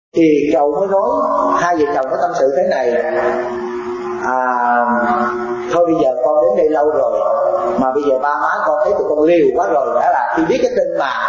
Thì cậu mới nói, hai vợ chồng nó tâm sự thế này: thôi bây giờ con đến đây lâu rồi, mà bây giờ ba má con thấy tụi con liều quá rồi. Đã là khi biết cái tin mà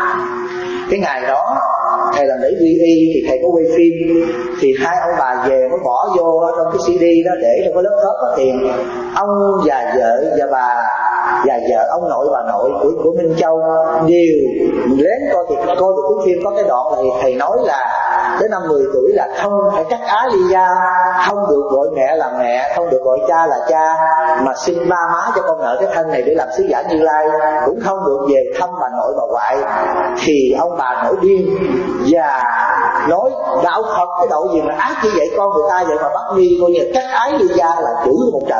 cái ngày đó thầy làm lễ quy y thì thầy có quay phim, thì hai ông bà về mới bỏ vô trong cái CD đó, để trong cái laptop có tiền. Ông và vợ và bà và vợ, ông nội bà nội của Minh Châu đều đến coi. Thì coi được cuốn phim có cái đoạn là thầy nói là tới năm 10 tuổi là không phải cắt á ly gia, không được gọi mẹ là mẹ, không được gọi cha là cha, mà xin ba má cho con nợ cái thân này để làm sứ giả Như Lai, cũng không được về thăm bà nội bà ngoại. Thì ông bà nổi điên và nói đạo Phật cái độ gì mà ác như vậy, con người ta vậy mà bắt đi coi như cắt ái ly gia, là chửi một trận.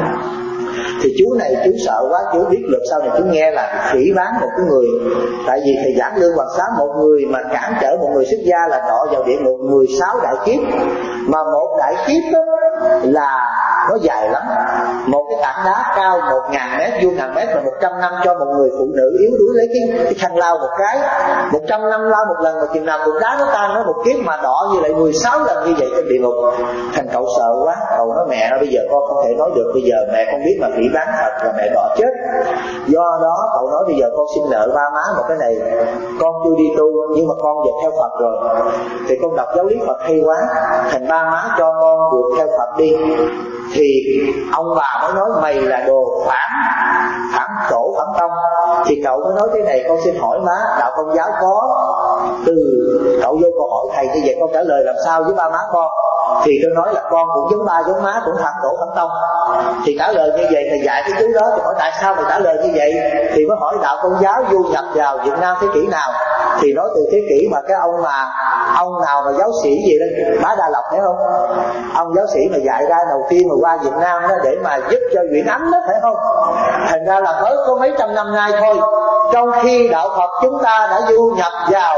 Thì chú này chú sợ quá, chú biết luật sau này chú nghe là phỉ báng một cái người. Tại vì thầy giảng Lương Hoàng Xá, một người mà cản trở một người xuất gia là đọa vào địa ngục 16 đại kiếp. Mà một đại kiếp đó là nó dài lắm. Một cái tảng đá cao 1000 mét, vuông 1000 mét, mà 100 năm cho một người phụ nữ yếu đuối lấy cái khăn lau một cái, 100 năm lau một lần, mà chừng nào cục đá nó tan, nó một kiếp mà đọa như lại 16 lần như vậy trên địa ngục. Thành cậu sợ quá, cậu nói mẹ bây giờ con không thể nói được, bây giờ mẹ không biết mà phỉ bán thật là mẹ đọa chết. Do đó cậu nói bây giờ con xin nợ ba má một cái này, con chưa đi tu nhưng mà con về theo Phật rồi, thì con đọc giáo lý Phật hay quá, thành ba má cho con được theo Phật đi. Thì ông bà mới nói mày là đồ phản tổ phản tông. Thì cậu mới nói thế này: con xin hỏi má, đạo Công giáo có từ cậu vô câu hỏi thầy như vậy, con trả lời làm sao với ba má con? Thì tôi nói là con cũng giống ba giống má, cũng phản tổ phản tông. Thì trả lời như vậy, thầy dạy cái chú đó. Thì hỏi tại sao mày trả lời như vậy? Thì mới hỏi đạo Công giáo du nhập vào Việt Nam thế kỷ nào? Thì nói từ thế kỷ mà cái ông nào mà giáo sĩ gì đó, Bá Đa Lộc, thấy không? Ông giáo sĩ mà dạy ra đầu tiên mà qua Việt Nam đó để mà giúp cho Nguyễn Ánh đó, phải không? Thành ra là mới có mấy trăm năm nay thôi, trong khi đạo Phật chúng ta đã du nhập vào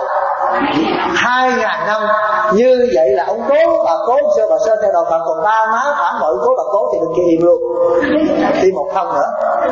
2000 năm. Như vậy là ông cố bà sơ theo đạo Phật, còn ba má phản bội cố bà cố thì bên kia im luôn, đi một không nữa.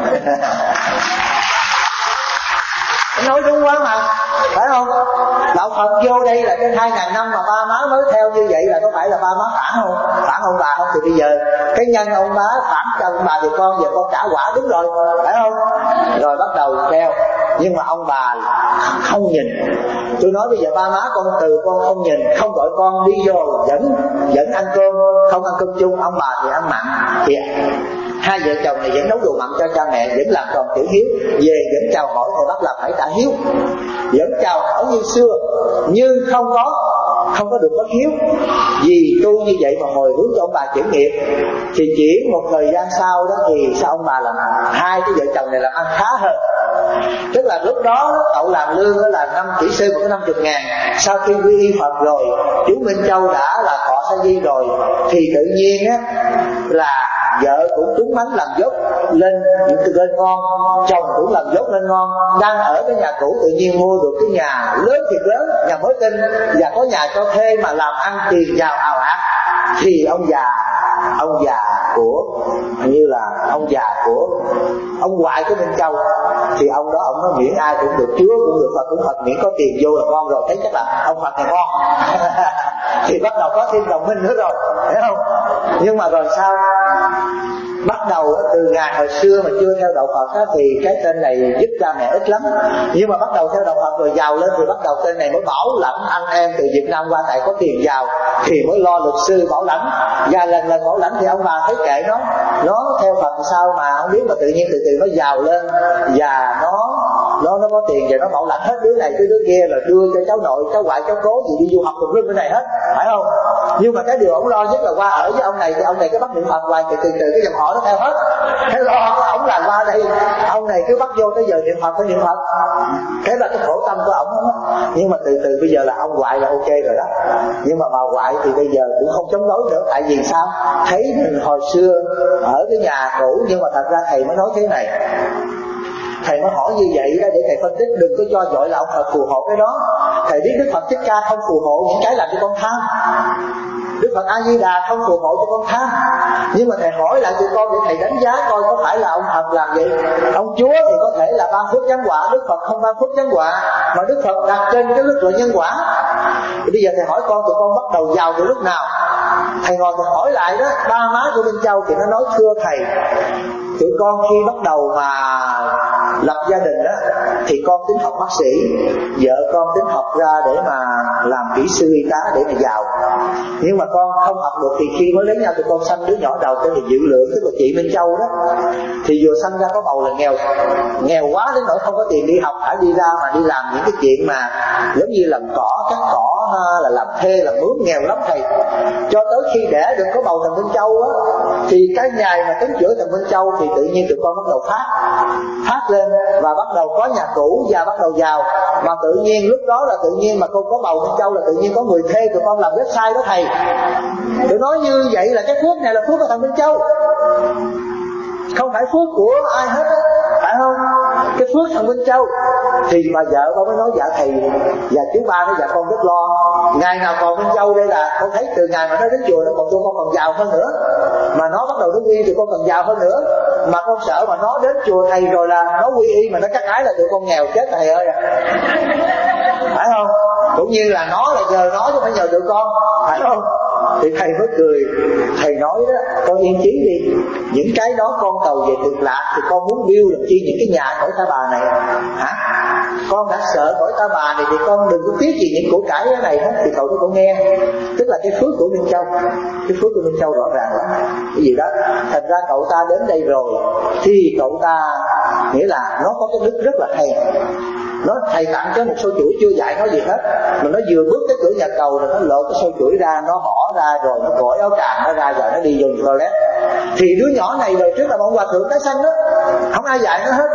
Nói đúng quá mà, phải không? Đạo Phật vô đây là trên 2000 năm mà ba má mới theo như vậy, là có phải là ba má phản không? Phản ông bà không? Thì bây giờ cái nhân ông má phản cho ông bà thì con giờ con trả quả, đúng rồi, phải không? Rồi bắt đầu theo. Nhưng mà ông bà không nhìn. Tôi nói bây giờ ba má con từ con không nhìn, không gọi con đi vô dẫn ăn cơm, không ăn cơm chung. Ông bà thì ăn mặn, thì hai vợ chồng này vẫn nấu đồ mặn cho cha mẹ, vẫn làm tròn tiểu hiếu, về vẫn chào hỏi, thì bắt là phải trả hiếu, vẫn chào hỏi như xưa, nhưng không có được bất hiếu. Vì tu như vậy mà hồi hướng cho ông bà chuyển nghiệp. Thì chỉ một thời gian sau đó thì sao ông bà làm, hai cái vợ chồng này làm ăn khá hơn. Tức là lúc đó cậu làm lương đó là 5 kỹ sư, một cái 50.000. Sau khi quy y Phật rồi, chú Minh Châu đã là thọ sa di rồi, thì tự nhiên á là vợ cũng trúng mánh làm dốt lên ngon, chồng cũng làm dốt lên ngon. Đang ở cái nhà cũ tự nhiên mua được cái nhà lớn thiệt lớn, nhà mới tinh, và có nhà cho thuê mà làm ăn tiền giàu ào ạt. Thì ông già của như là ông già của ông ngoại của Minh Châu, thì ông đó ông nói miễn ai cũng được, Chúa cũng được, Phật cũng Phật, miễn có tiền vô là con rồi. Thấy chắc là ông Phật này con thì bắt đầu có thêm đồng minh nữa rồi, thấy không? Nhưng mà rồi sao? Bắt đầu từ ngày hồi xưa mà chưa theo đạo Phật á, thì cái tên này giúp cha mẹ ít lắm. Nhưng mà bắt đầu theo đạo Phật rồi giàu lên, thì bắt đầu tên này mới bảo lãnh anh em từ Việt Nam qua, tại có tiền giàu thì mới lo luật sư bảo lãnh. Và lần bảo lãnh thì ông bà thấy kệ nó theo Phật sao mà không biết, mà tự nhiên từ từ nó giàu lên, và nó có tiền và nó bảo lãnh hết đứa này tới đứa kia, rồi đưa cho cháu nội cháu ngoại cháu cố gì đi du học tùm lum bên này hết, phải không? Nhưng mà cái điều ông lo nhất là qua ở với ông này, thì ông này cứ bắt niệm Phật hoài, từ cái dòng họ nó theo hết. Cái lo của ông là qua đây, ông này cứ bắt vô tới giờ niệm Phật phải niệm Phật. Cái là cái khổ tâm của ông đó. Nhưng mà từ từ bây giờ là ông ngoại là ok rồi đó. Nhưng mà bà ngoại thì bây giờ cũng không chống đối nữa. Tại vì sao? Thấy mình hồi xưa ở cái nhà cũ, nhưng mà thật ra thầy mới nói thế này: Thầy mới hỏi như vậy đó để thầy phân tích, đừng có cho dội là ông Phật phù hộ cái đó. Thầy biết Đức Phật Thích Ca không phù hộ những cái làm cho con tham, Đức Phật A Di Đà không phù hộ cho con tham. Nhưng mà thầy hỏi lại tụi con để thầy đánh giá coi có phải là ông Phật làm vậy. Ông Chúa thì có thể là ban phước nhân quả, Đức Phật không ban phước nhân quả, mà Đức Phật đặt trên cái mức độ nhân quả. Thì bây giờ thầy hỏi con, tụi con bắt đầu giàu từ lúc nào? Thầy ngồi thầy hỏi lại đó, ba má của Minh Châu thì nó nói thưa thầy, tụi con khi bắt đầu mà lập gia đình đó thì con tính học bác sĩ, vợ con tính học ra để mà làm kỹ sư y tá để mà giàu. Nhưng mà con không học được thì khi mới lấy nhau tụi con sanh đứa nhỏ đầu tên là Dự Lượng, tức là chị Minh Châu đó. Thì vừa sanh ra có bầu là nghèo quá đến nỗi không có tiền đi học, phải đi ra mà đi làm những cái chuyện mà giống như làm cỏ, cắt cỏ, là làm thuê, làm mướn, nghèo lắm thầy. Cho tới khi đẻ được có bầu thằng Minh Châu á, thì cái ngày mà tính chữa thằng Minh Châu thì tự nhiên tụi con bắt đầu phát lên và bắt đầu có nhà cũ và bắt đầu giàu. Mà tự nhiên lúc đó là tự nhiên mà con có bầu Minh Châu là tự nhiên có người thuê tụi con làm website đó thầy. Tụi nói như vậy là cái phước này là phước của thằng Minh Châu, không phải phước của ai hết á, phải không? Cái phước thằng Minh Châu. Thì bà vợ con mới nói dạ thầy và chú ba nói dạ con rất lo. Ngày nào còn Minh Châu đây là con thấy từ ngày mà nó đến chùa nó còn tụi con còn giàu hơn nữa, mà nó bắt đầu nó quy tụi con còn giàu hơn nữa. Mà con sợ mà nó đến chùa thầy rồi là nó quy y mà nó cắt ái là tụi con nghèo chết thầy ơi, phải không? Cũng như là nó là nhờ nó chứ không phải nhờ tụi con, phải không? Thì thầy mới cười, thầy nói đó, con yên chí đi, những cái đó con cầu về cực lạc thì con muốn build làm chi những cái nhà cõi ta bà này hả? Con đã sợ cõi ta bà này thì con đừng có tiếc gì những của cải cái này hết. Thì cậu cho con nghe, tức là cái phước của Minh Châu, cái phước của Minh Châu rõ ràng là cái gì đó. Thành ra cậu ta đến đây rồi thì cậu ta nghĩa là nó có cái đức rất là hay. Nó thầy tặng cho một xô chuỗi chưa dạy nó gì hết, mà nó vừa bước tới cửa nhà cầu rồi nó lột cái xô chuỗi ra, nó bỏ ra rồi nó cởi áo tràng nó ra rồi nó đi dùng toilet. Thì đứa nhỏ này đời trước là một hòa thượng tái sanh đó, không ai dạy nó hết.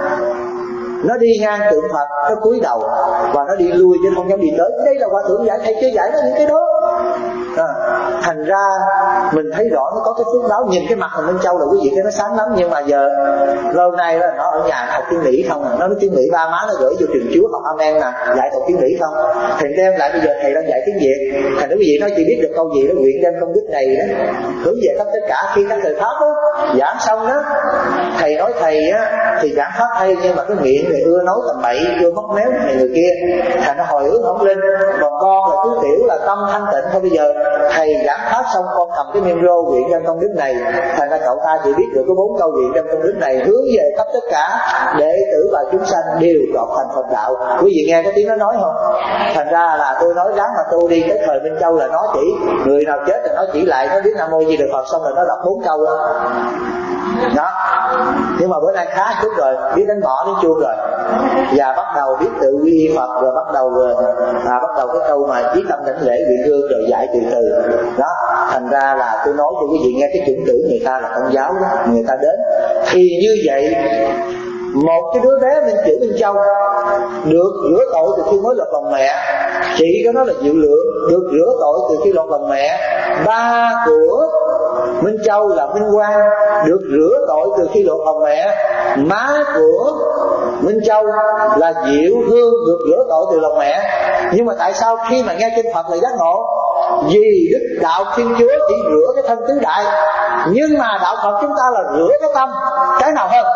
Nó đi ngang tượng Phật nó cúi đầu và nó đi lui chứ không dám đi tới. Đây là hòa thượng dạy, thầy chưa dạy nó những cái đó. Thành ra mình thấy rõ nó có cái phước báo. Nhìn cái mặt của Minh Châu là quý vị cái nó sáng lắm, nhưng mà giờ lâu nay là nó ở nhà nó học tiếng Mỹ không à. Nó nói tiếng Mỹ, ba má nó gửi vô trường chúa học amen nè, dạy học tiếng Mỹ không. Thầy đem lại bây giờ thầy đang dạy tiếng Việt. Thành ra quý vị nói chỉ biết được câu gì đó, nguyện đem công đức này đó hướng về khắp tất cả. Khi các thầy pháp đó giảng xong đó, thầy nói thầy á thì giảng pháp hay, nhưng mà cái miệng thì ưa nói tầm bậy, ưa móc méo này người kia, thành ra hồi hướng không linh. Còn con là cứ tiểu là tâm thanh tịnh thôi. Bây giờ thầy giảng pháp xong con cầm cái micro nguyện đem công đức này, thành ra cậu ta chỉ biết được có 4 câu nguyện đem công đức này hướng về khắp tất cả đệ tử và chúng sanh đều trọn thành Phật đạo. Quý vị nghe cái tiếng nó nói không? Thành ra là tôi nói ráng mà tu đi. Cái thời Minh Châu là nó chỉ người nào chết thì nó chỉ lại nó biết Nam Mô Di Đà Phật xong rồi nó đọc 4 câu đó. Đó. Nhưng mà bữa nay khá chút rồi, biết đánh mõ đến chuông rồi, và bắt đầu biết tự quy y Phật, rồi bắt đầu cái câu mà chí tâm đảnh lễ vị gương rồi dạy từ từ đó. Thành ra là tôi nói cho quý vị nghe, cái chủng tử người ta là công giáo đó, người ta đến thì như vậy. Một cái đứa bé Minh Chữ Minh Châu được rửa tội từ khi mới lọt lòng mẹ, chị của nó là Dự Lượng được rửa tội từ khi lọt lòng mẹ, ba của Minh Châu là Minh Quang được rửa tội từ khi lọt lòng mẹ, má của Minh Châu là Diệu Hương được rửa tội từ lòng mẹ. Nhưng mà tại sao khi mà nghe kinh Phật là giác ngộ? Vì Đức Đạo Thiên Chúa chỉ rửa cái thân tứ đại, nhưng mà Đạo Phật chúng ta là rửa cái tâm. Cái nào hơn?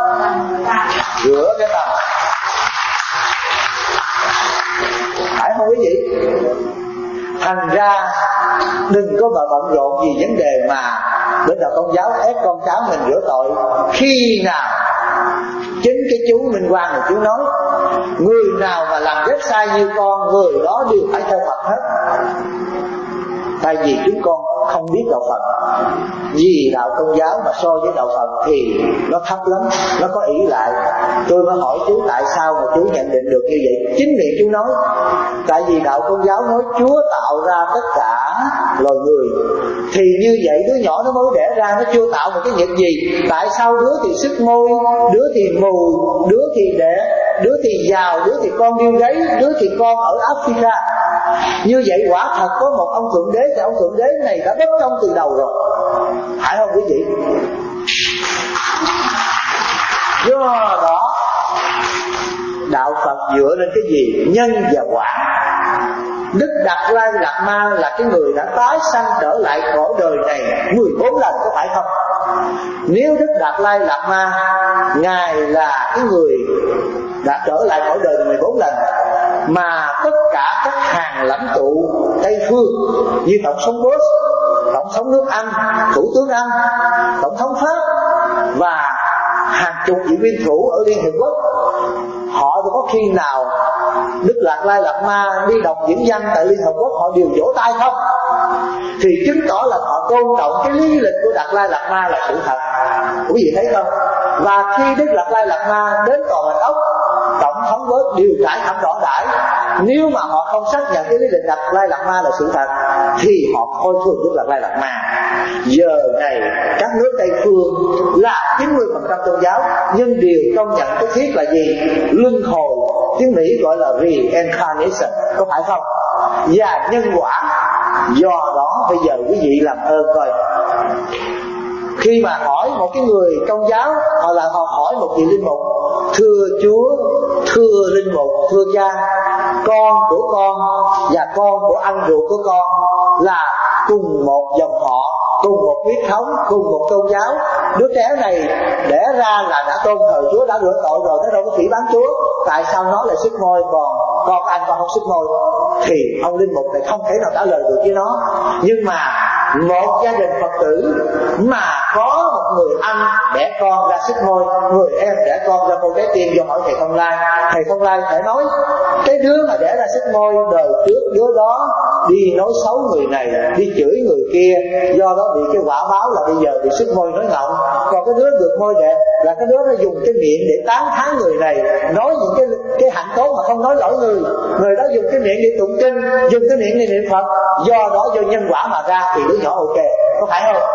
Rửa cái tâm, phải không quý vị? Thành ra đừng có bận rộn gì vấn đề mà bên Đạo Công giáo ép con cháu mình rửa tội. Khi nào chính cái chú Minh Quang mà chú nói, người nào mà làm website như con, người đó đều phải theo Phật hết. Tại vì chúng con không biết đạo Phật. Vì đạo Công giáo mà so với đạo Phật thì nó thấp lắm, nó có ỷ lại. Tôi mới hỏi chú tại sao mà chú nhận định được như vậy. Chính miệng chú nói, tại vì đạo Công giáo nói Chúa tạo ra tất cả loài người, thì như vậy đứa nhỏ nó mới đẻ ra nó chưa tạo một cái nghiệp gì. Tại sao đứa thì sức môi, đứa thì mù, đứa thì đẻ, đứa thì giàu, đứa thì con điêu gáy, đứa thì con ở Africa. Như vậy quả thật có một ông Thượng Đế, thì ông Thượng Đế này đã bất công từ đầu rồi, phải không quý vị? Do đó đạo Phật dựa lên cái gì? Nhân và quả. Đức Đạt Lai Lạt Ma là cái người đã tái sanh trở lại cõi đời này 14 lần, có phải không? Nếu Đức Đạt Lai Lạt Ma Ngài là cái người đã trở lại cõi đời này 14 lần, mà tất cả các hàng lãnh tụ Tây phương như Tổng thống Bush, Tổng thống nước Anh, Thủ tướng Anh, Tổng thống Pháp và hàng chục vị nguyên thủ ở Liên Hiệp Quốc, họ có khi nào Đức Đạt Lai Lạt Ma đi đọc diễn văn tại Liên Hợp Quốc họ đều vỗ tay không? Thì chứng tỏ là họ tôn trọng cái lý lịch của Đạt Lai Lạt Ma là sự thật. Quý vị thấy không? Và khi Đức Đạt Lai Lạt Ma đến Tòa Bạch Ốc, Tổng thống với điều trải thảm rõ rãi, nếu mà họ không xác nhận cái lý lịch Đạt Lai Lạt Ma là sự thật thì họ coi thường Đức Đạt Lai Lạt Ma. Giờ này các nước Tây phương là 90% tôn giáo, nhưng điều công nhận cái thiết là gì? Luân hồi, tiếng Mỹ gọi là reincarnation, có phải không? Và nhân quả. Do đó bây giờ quý vị làm ơn coi, khi mà hỏi một cái người công giáo hoặc là họ hỏi một vị linh mục: thưa Chúa, thưa linh mục, thưa cha, con của con và con của anh ruột của con là cùng một dòng họ, cùng một huyết thống, cùng một tôn giáo, đứa trẻ này đẻ ra là đã tôn thờ Chúa, đã rửa tội rồi, nó đâu có phỉ báng Chúa, tại sao nó lại sức môi còn con anh con không sức môi? Thì ông linh mục này không thể nào trả lời được với nó. Nhưng mà một gia đình Phật tử mà có một người anh đẻ con ra sức môi, người em đẻ con ra môi trái tim, do hỏi thầy Thông Lai, thầy Thông Lai phải nói cái đứa mà đẻ ra sức môi đời trước đứa đó đi nói xấu người này, đi chửi người kia, do đó bị cái quả báo là bây giờ bị sức môi nói ngọng. Còn cái đứa được môi đẹp là cái đứa nó dùng cái miệng để tán thán người này, nói những cái hạnh tốt mà không nói lỗi người đó dùng cái miệng để tụng kinh, dùng cái miệng để niệm Phật, do đó do nhân quả mà ra thì đứa nhỏ ok, có phải không?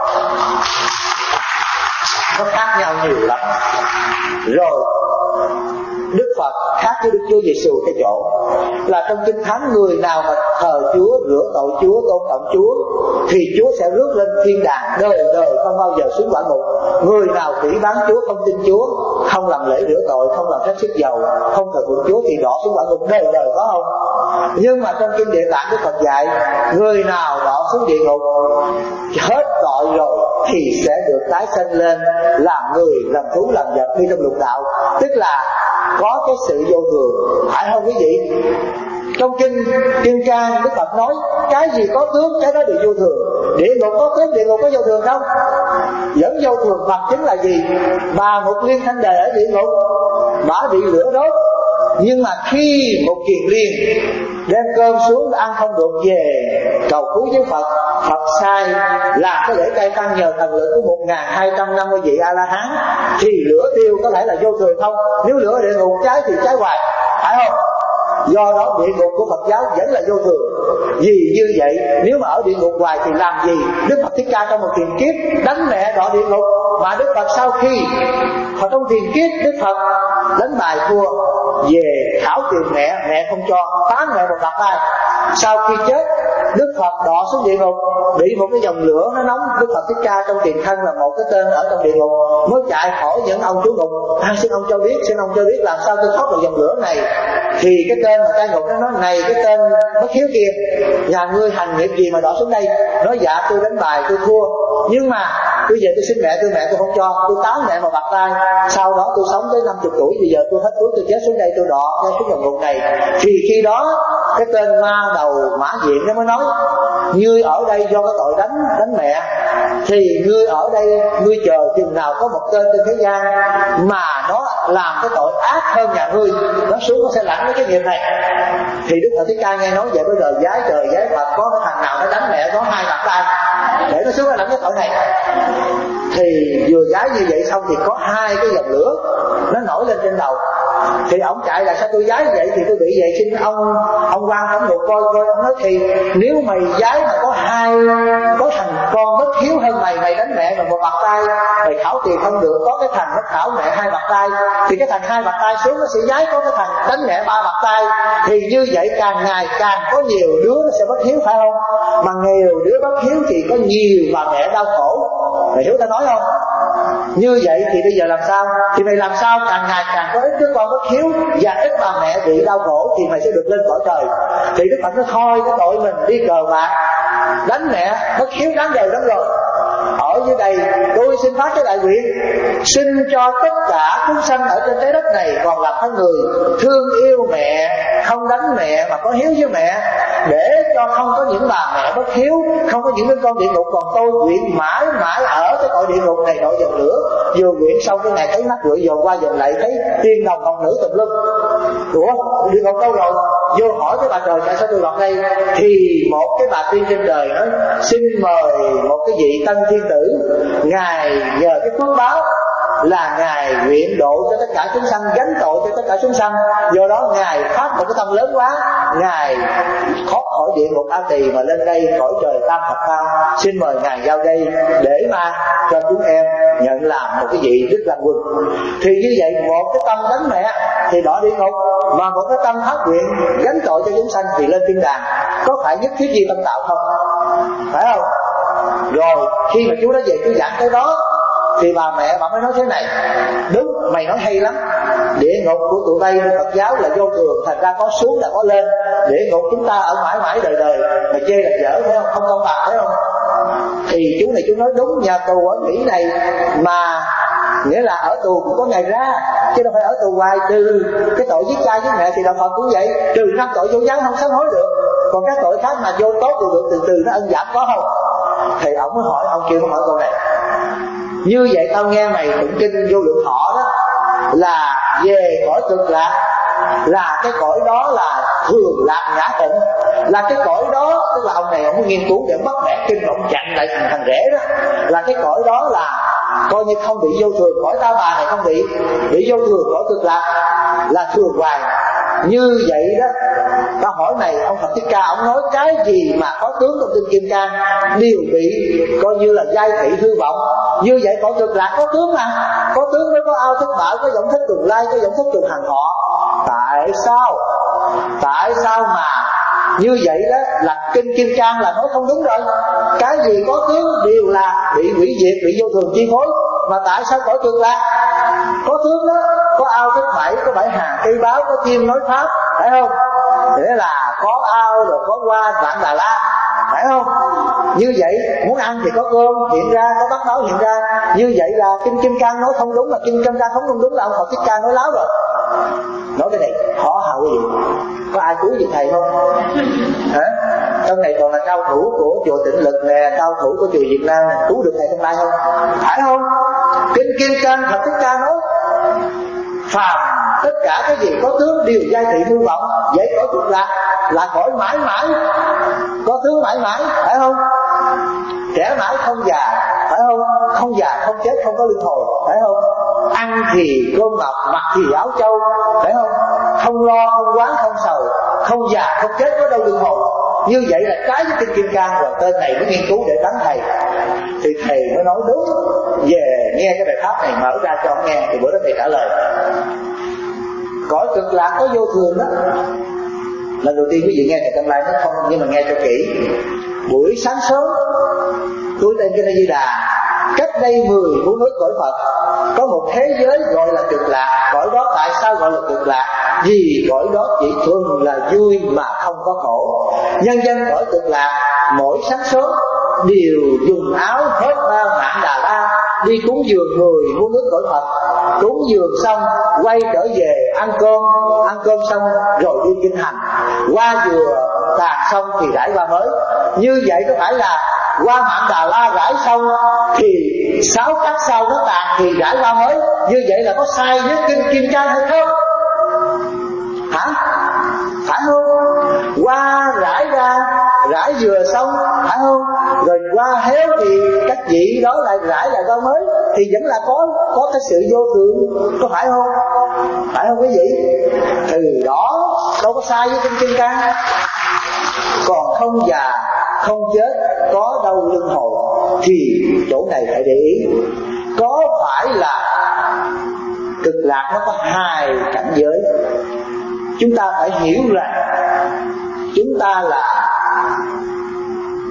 Nó khác nhau nhiều lắm. Rồi Đức Phật khác với Đức Chúa Giêsu cái chỗ là trong Kinh Thánh, người nào mà thờ Chúa, rửa tội Chúa, tôn trọng Chúa thì Chúa sẽ rước lên thiên đàng đời đời không bao giờ xuống quả ngục. Người nào phỉ báng Chúa, không tin Chúa, không làm lễ rửa tội, không làm phép sức dầu, không thờ phượng Chúa thì đọa xuống quả ngục đời đời, có không? Nhưng mà trong Kinh Địa Tạng Đức Phật dạy người nào đọa xuống địa ngục hết tội rồi thì sẽ được tái sanh lên làm người, làm thú, làm vật, đi trong lục đạo, tức là có cái sự vô thường, phải không quý vị? Trong Kim Cang Đức Phật nói cái gì có tướng cái đó đều vô thường. Địa ngục có tướng, địa ngục có vô thường không? Vẫn vô thường. Bằng chứng là gì? Bà Mục Liên Thanh Đề ở địa ngục, bà bị lửa đốt, nhưng mà khi một kiền liên đem cơm xuống ăn không được, về cầu cứu với Phật, Phật sai làm cái lễ cai tăng nhờ thần lực của 1250 vị A La Hán thì lửa tiêu, có lẽ là vô thường không? Nếu lửa địa ngục cháy thì cháy hoài, phải không? Do đó địa ngục của Phật giáo vẫn là vô thường. Vì như vậy nếu mà ở địa ngục hoài thì làm gì? Đức Phật Thích Ca trong một tiền kiếp đánh mẹ đọa địa ngục, mà Đức Phật sau khi trong tiền kiếp Đức Phật đánh bài thua, về thảo tiền mẹ không cho, tán mẹ một bạt tay. Sau khi chết Đức Phật đọa xuống địa ngục, bị một cái dòng lửa nó nóng. Đức Phật Thích Ca trong tiền thân là một cái tên ở trong địa ngục, mới chạy hỏi những ông chủ ngục: xin ông cho biết làm sao tôi thoát được dòng lửa này. Thì cái tên mà cai ngục nó nói: này cái tên bất hiếu kia, nhà ngươi hành nghiệp gì mà đọa xuống đây? Nói: dạ tôi đánh bài tôi thua, nhưng mà tôi về tôi xin mẹ tôi không cho, tôi tán mẹ mà bạt tay. Sau đó tôi sống tới 50 tuổi, bây giờ tôi hết tuổi, tôi chết xuống đây, tôi đọa xuống dòng ngục này. Thì khi đó cái tên ma đầu Mã Diện nó mới nói: ngươi ở đây do cái tội đánh mẹ, thì ngươi ở đây ngươi chờ chừng nào có một tên trên thế gian mà nó làm cái tội ác hơn nhà ngươi, nó xuống nó sẽ lãnh cái nghiệp này. Thì Đức Phật Thích Ca nghe nói vậy bây giờ giái trời giái Phật, có cái thằng nào nó đánh mẹ có 2 bạt tay để nó xuống nó lãnh cái tội này. Thì vừa giái như vậy xong thì có 2 cái dòng lửa nó nổi lên trên đầu. Thì ông chạy là: sao tôi giái vậy? Thì tôi bị vậy, xin ông quan thống ngục coi. Ông nói: thì nếu mày giái mà có thằng con bất hiếu hơn mày đánh mẹ mà một bạt tay, mày khảo tiền không được, có cái thằng nó khảo mẹ 2 bạt tay, thì cái thằng 2 bạt tay xuống nó sẽ giái có cái thằng đánh mẹ 3 bạt tay. Thì như vậy càng ngày càng có nhiều đứa nó sẽ bất hiếu, phải không? Mà nhiều đứa bất hiếu thì có nhiều bà mẹ đau khổ. Mày hiểu ta nói không? Như vậy thì bây giờ làm sao? Thì mày làm sao càng ngày càng có ít đứa con bất hiếu và ít bà mẹ bị đau khổ thì mày sẽ được lên cõi trời. Thì Đức Phật nói thôi cái tội mình đi cờ bạc đánh mẹ bất hiếu đáng đời lắm rồi. Ở dưới đây tôi xin phát cái đại nguyện, xin cho tất cả chúng sanh ở trên trái đất này còn là con người thương yêu mẹ, không đánh mẹ mà có hiếu với mẹ, để cho không có những bà mẹ bất hiếu, không có những đứa con địa ngục. Còn tôi nguyện mãi mãi ở cái cõi địa ngục này đội dần lửa. Vừa nguyện xong cái ngày thấy mắt rưỡi dồn qua dồn lại thấy tiên đồng ngọc nữ tùm lum. Ủa địa ngục đâu rồi? Vô hỏi cái bà trời tại sao tôi lọt đây? Thì một cái bà tiên trên trời nói xin mời một cái vị tân thiên tử, ngài nhờ cái phước báo là ngài nguyện độ cho tất cả chúng sanh, gánh tội cho tất cả chúng sanh, do đó ngài phát một cái tâm lớn quá, ngài thoát khỏi địa ngục A Tỳ mà lên đây cõi trời Tam Thập Tam. Xin mời ngài vào đây để mà cho chúng em nhận làm một cái vị Đức Lăng Quân. Thì như vậy một cái tâm đánh mẹ thì đọa địa ngục, mà một cái tâm phát nguyện gánh tội cho chúng sanh thì lên thiên đàng. Có phải nhất thiết gì tâm tạo không? Phải không? Rồi khi mà chú đã về chú giảng cái đó thì bà mẹ bà mới nói thế này: đúng, mày nói hay lắm, địa ngục của tụi bay Phật giáo là vô thường, thành ra có xuống là có lên. Địa ngục chúng ta ở mãi mãi đời đời, mà chê là dở phải không? Không công bằng phải không? Thì chú này chú nói đúng, nhà tù ở Mỹ này mà nghĩa là ở tù cũng có ngày ra, chứ đâu phải ở tù hoài. Trừ cái tội giết cha giết mẹ thì đạo Phật cũng vậy, trừ 5 tội vô giáo không sám hối được. Còn các tội khác mà vô tốt thì được từ từ nó ân giảm, có không? Thì ông mới hỏi, ông kêu nó hỏi câu này: như vậy tao nghe mày tụng kinh Vô Lượng Thọ đó là về cõi cực lạc, là cái cõi đó là thường lạc ngã tịnh, là cái cõi đó, tức là ông này ông mới nghiên cứu để bắt bẻ kinh, ông chặn lại thằng rể đó, là cái cõi đó là coi như không bị vô thường. Cõi ta bà này không bị vô thường, cõi cực lạc là thường hoài. Như vậy đó, ta hỏi này, ông Phật Thích Ca ông nói cái gì mà có tướng trong kinh Kim Cang đều bị coi như là giai thị hư vọng. Như vậy cõi cực lạc có tướng mà, có tướng mới có ao thức bảo, có giọng thích tùng lai, có giọng thích tùng hàng họ. Tại sao mà như vậy đó là kinh Kim Cang là nói không đúng rồi. Cái gì có tướng đều là bị hủy diệt, bị vô thường chi phối. Mà tại sao cõi cực lạc có tướng đó, có ao thức bảy, có bảy hàng cây báo, có chim nói pháp, phải không? Nghĩa là có ao rồi có hoa vạn Đà La, phải không? Như vậy muốn ăn thì có cơm hiện ra, có bát báo hiện ra. Như vậy là kinh Kim Cang nói không đúng, là kinh Kim Cang không đúng, là ông Phật Thích Ca nói láo rồi. Nói cái này khó hào cái gì? Có ai cứu được thầy không? Hả? Trong này còn là cao thủ của chùa Tịnh Lực nè, cao thủ của chùa Việt Nam nè, cứu được thầy trong lai không? Phải không? Kinh Kim Cang Phật Thích Ca nói phàm tất cả cái gì có tướng đều giai thị hư vọng. Vậy cõi cực lạc là cõi mãi mãi, có tướng mãi mãi, phải không? Trẻ mãi không già, phải không? Không già không chết, không có luân hồi, phải không? Ăn thì cơm ngọc, mặc thì áo châu, phải không? Không lo, không quán, không sầu, không già không chết, có đâu luân hồi. Như vậy là trái với kinh Kim Cang rồi. Tên này mới nghiên cứu để đánh thầy, thì thầy mới nói đúng. Về nghe cái bài pháp này mở ra cho ông nghe, thì bữa đó thầy trả lời cõi cực lạc có vô thường đó. Lần đầu tiên quý vị nghe thầy Tâm Lai nó không, nhưng mà nghe cho kỹ. Buổi sáng sớm tôi tên Kinh A Di Đà, cách đây 10 muôn nước cõi Phật có một thế giới gọi là cực lạc. Cõi đó tại sao gọi là cực lạc? Vì cõi đó chỉ thuần là vui mà không có khổ. Nhân dân cõi cực lạc mỗi sáng sớm đều dùng áo hớt mang Mạn Đà La đi cúng dường 10 muôn nước cõi Phật. Cúng dường xong quay trở về ăn cơm xong rồi đi kinh hành. Qua vừa tàn xong thì rải hoa mới. Như vậy có phải là qua Mạn Đà La rải xong thì 6 cắt sau nó tàn thì rải hoa mới? Như vậy là có sai với kinh Kim Cang hay không? Hả? Phải không? Hoa rải ra, rải vừa xong, phải không? Rồi hoa héo thì các vị đó lại rải lại hoa mới, thì vẫn là có cái sự vô thường, có phải không? Phải không quý vị? Từ đó đâu có sai với kinh Kim Cang. Còn không già không chết, có đâu luân hồi. Thì chỗ này phải để ý, có phải là cực lạc nó có 2 cảnh giới. Chúng ta phải hiểu rằng chúng ta là